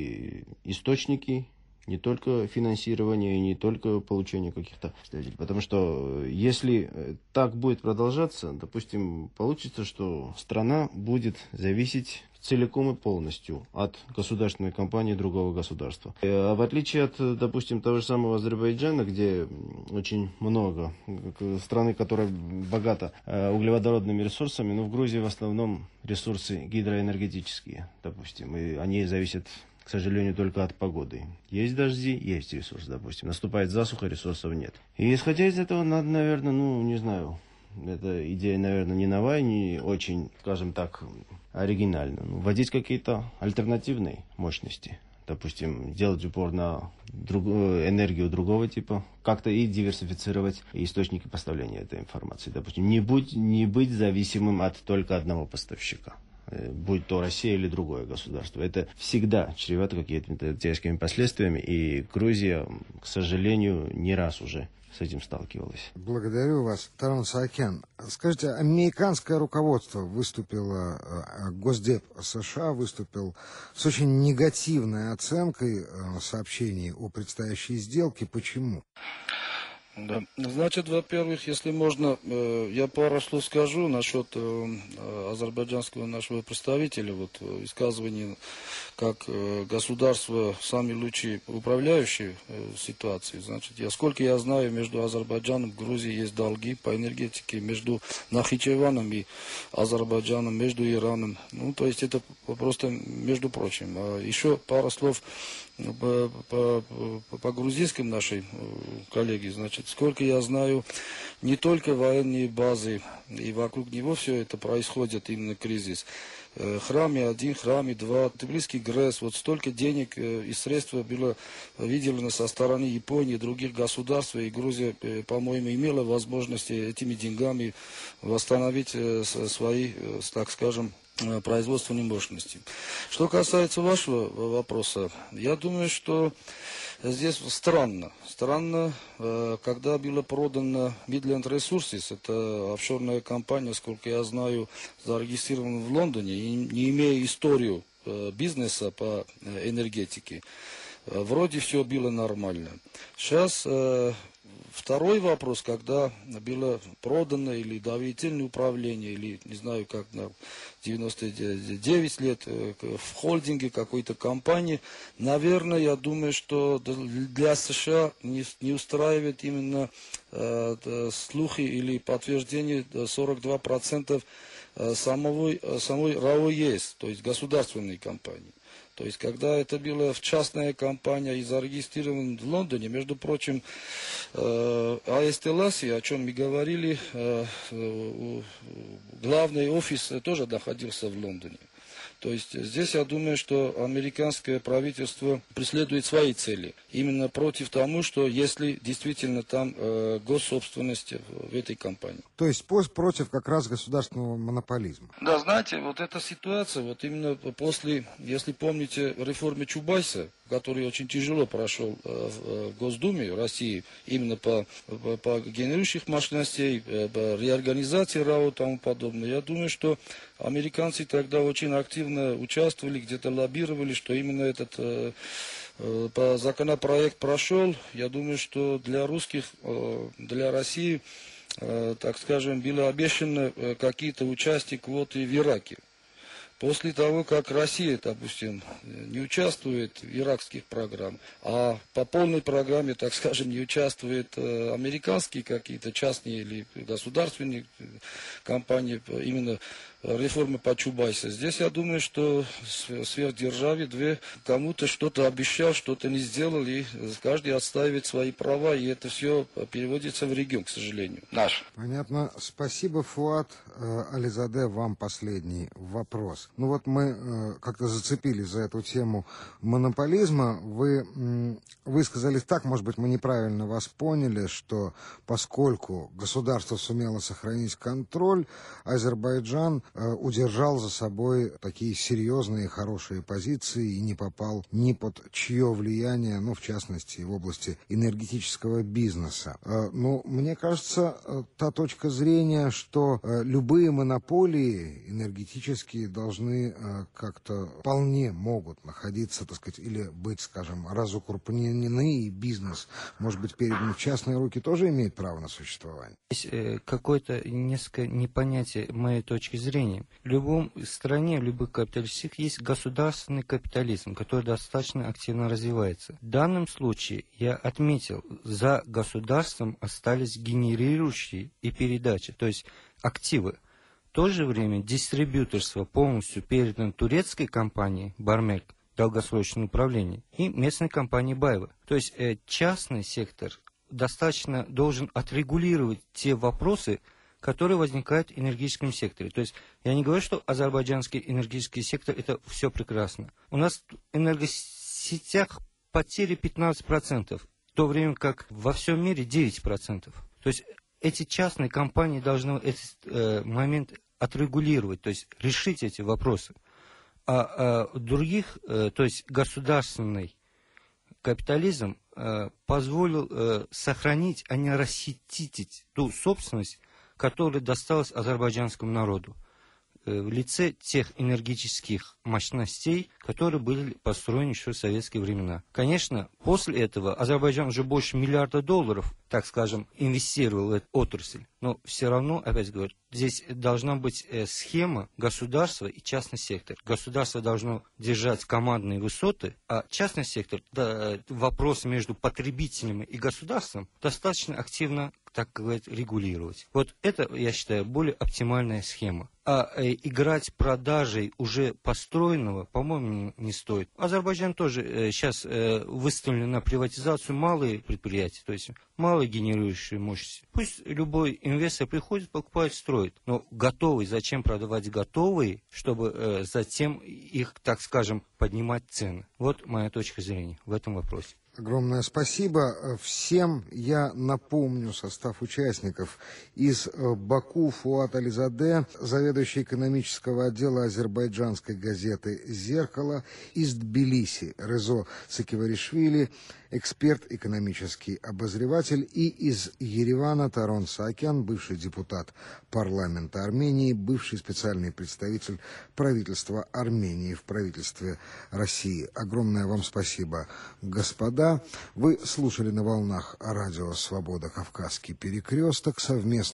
и источники, не только финансирование, не только получение каких-то представителей. Потому что если так будет продолжаться, допустим, получится, что страна будет зависеть целиком и полностью от государственной компании другого государства. А в отличие от, допустим, того же самого Азербайджана, где очень много страны, которая богата углеводородными ресурсами, но в Грузии в основном ресурсы гидроэнергетические, допустим, и они зависят, к сожалению, только от погоды. Есть дожди, есть ресурсы, допустим. Наступает засуха, ресурсов нет. И исходя из этого надо, наверное, ну, не знаю, эта идея, наверное, не новая, не очень, скажем так, оригинальна. Вводить какие-то альтернативные мощности. Допустим, делать упор на друг... энергию другого типа. Как-то и диверсифицировать источники поставления этой информации. Допустим, не, будь, не быть зависимым от только одного поставщика. Будь то Россия или другое государство. Это всегда чревато какими-то тяжкими последствиями. И Грузия, к сожалению, не раз уже с этим сталкивалась. Благодарю вас, Таран Саакян. Скажите, американское руководство выступило, Госдеп США выступил с очень негативной оценкой сообщений о предстоящей сделке. Почему? Да. Значит, во-первых, если можно, я пару слов скажу насчет азербайджанского нашего представителя, вот высказывания, как государство сами лучшие управляющие ситуацией. Значит, я, сколько я знаю, между Азербайджаном и Грузией есть долги по энергетике, между Нахичеваном и Азербайджаном, между Ираном. Ну, то есть это просто между прочим. А еще пару слов по, по, по, по грузинским нашей коллеге. Значит, сколько я знаю, не только военные базы, и вокруг него все это происходит, именно кризис. Храме один, храме два, Тбилисский ГРЭС, вот столько денег и средств было выделено со стороны Японии и других государств, и Грузия, по-моему, имела возможность этими деньгами восстановить свои, так скажем, производственной мощности. Что касается вашего вопроса, я думаю, что здесь странно. Странно, когда было продано Midland Resources, это офшорная компания, сколько я знаю, зарегистрирована в Лондоне, и не имея историю бизнеса по энергетике, вроде все было нормально. Сейчас второй вопрос, когда было продано или доверительное управление, или не знаю как, на девяносто девять лет в холдинге какой-то компании, наверное, я думаю, что для США не, не устраивает именно э, слухи или подтверждение сорок два процента самой, самой РАО ЕС, то есть государственной компании. То есть, когда это была в частная компания и зарегистрирована в Лондоне, между прочим, э, АЭС-Теласи, о чем мы говорили, э, э, главный офис тоже находился в Лондоне. То есть здесь я думаю, что американское правительство преследует свои цели. Именно против тому, что если действительно там э, госсобственность в этой компании. То есть против как раз государственного монополизма. Да, знаете, вот эта ситуация, вот именно после, если помните, реформы Чубайса, который очень тяжело прошел э, в Госдуме России, именно по, по, по генерирующих мощностей, э, по реорганизации РАО и тому подобное, я думаю, что американцы тогда очень активно участвовали, где-то лоббировали, что именно этот э, э, по законопроект прошел. Я думаю, что для русских, э, для России, э, так скажем, было обещано э, какие-то участия квоты в Ираке. После того, как Россия, допустим, не участвует в иракских программах, а по полной программе, так скажем, не участвуют э, американские какие-то частные или государственные компании, именно реформы по Чубайсу. Здесь я думаю, что сверхдержаве две кому-то что-то обещал, что-то не сделал, и каждый отстаивает свои права, и это все переводится в регион, к сожалению. Наш. Понятно. Спасибо, Фуат. Ализаде, вам последний вопрос. Ну вот мы э, как-то зацепились за эту тему монополизма. Вы э, высказались так, может быть, мы неправильно вас поняли, что поскольку государство сумело сохранить контроль, Азербайджан э, удержал за собой такие серьезные, хорошие позиции и не попал ни под чье влияние, ну, в частности, в области энергетического бизнеса. Э, ну, мне кажется, э, та точка зрения, что э, любые монополии энергетические должны э, как-то вполне могут находиться, так сказать, или быть, скажем, разукрупнены, и бизнес, может быть, передан в частные руки, тоже имеет право на существование. Есть э, какое-то несколько непонятие моей точки зрения. В любом стране, в любых капиталистах есть государственный капитализм, который достаточно активно развивается. В данном случае я отметил, за государством остались генерирующие и передачи, то есть активы. В то же время дистрибьюторство полностью передано турецкой компании «Бармек», долгосрочное управление, и местной компании «Байва». То есть э, частный сектор достаточно должен отрегулировать те вопросы, которые возникают в энергетическом секторе. То есть я не говорю, что азербайджанский энергетический сектор – это все прекрасно. У нас в энергосетях потери пятнадцать процентов, в то время как во всем мире девять процентов. То есть эти частные компании должны этот э, момент отрегулировать, то есть решить эти вопросы. А, а других, э, то есть государственный капитализм э, позволил э, сохранить, а не рассетить ту собственность, которая досталась азербайджанскому народу. в лице тех энергетических мощностей, которые были построены еще в советские времена. Конечно, после этого Азербайджан уже больше миллиарда долларов, так скажем, инвестировал в эту отрасль. Но все равно, опять говорю, здесь должна быть схема государства и частный сектор. Государство должно держать командные высоты, а частный сектор, да, вопрос между потребителями и государством достаточно активно, так сказать, регулировать. Вот это, я считаю, более оптимальная схема. А э, играть продажей уже построенного, по-моему, не стоит. Азербайджан тоже э, сейчас э, выставлен на приватизацию малые предприятия, то есть малые генерирующие мощности. Пусть любой инвестор приходит, покупает, строит. Но готовый, зачем продавать готовые, чтобы э, затем их, так скажем, поднимать цены? Вот моя точка зрения в этом вопросе. Огромное спасибо всем. Я напомню состав участников. Из Баку Фуат Ализаде, заведующий экономического отдела азербайджанской газеты «Зеркало». Из Тбилиси Резо Сакиваришвили, эксперт, экономический обозреватель. И из Еревана Тарон Саакян, бывший депутат парламента Армении, бывший специальный представитель правительства Армении в правительстве России. Огромное вам спасибо, господа. Вы слушали на волнах радио «Свобода. Кавказский перекресток» совместно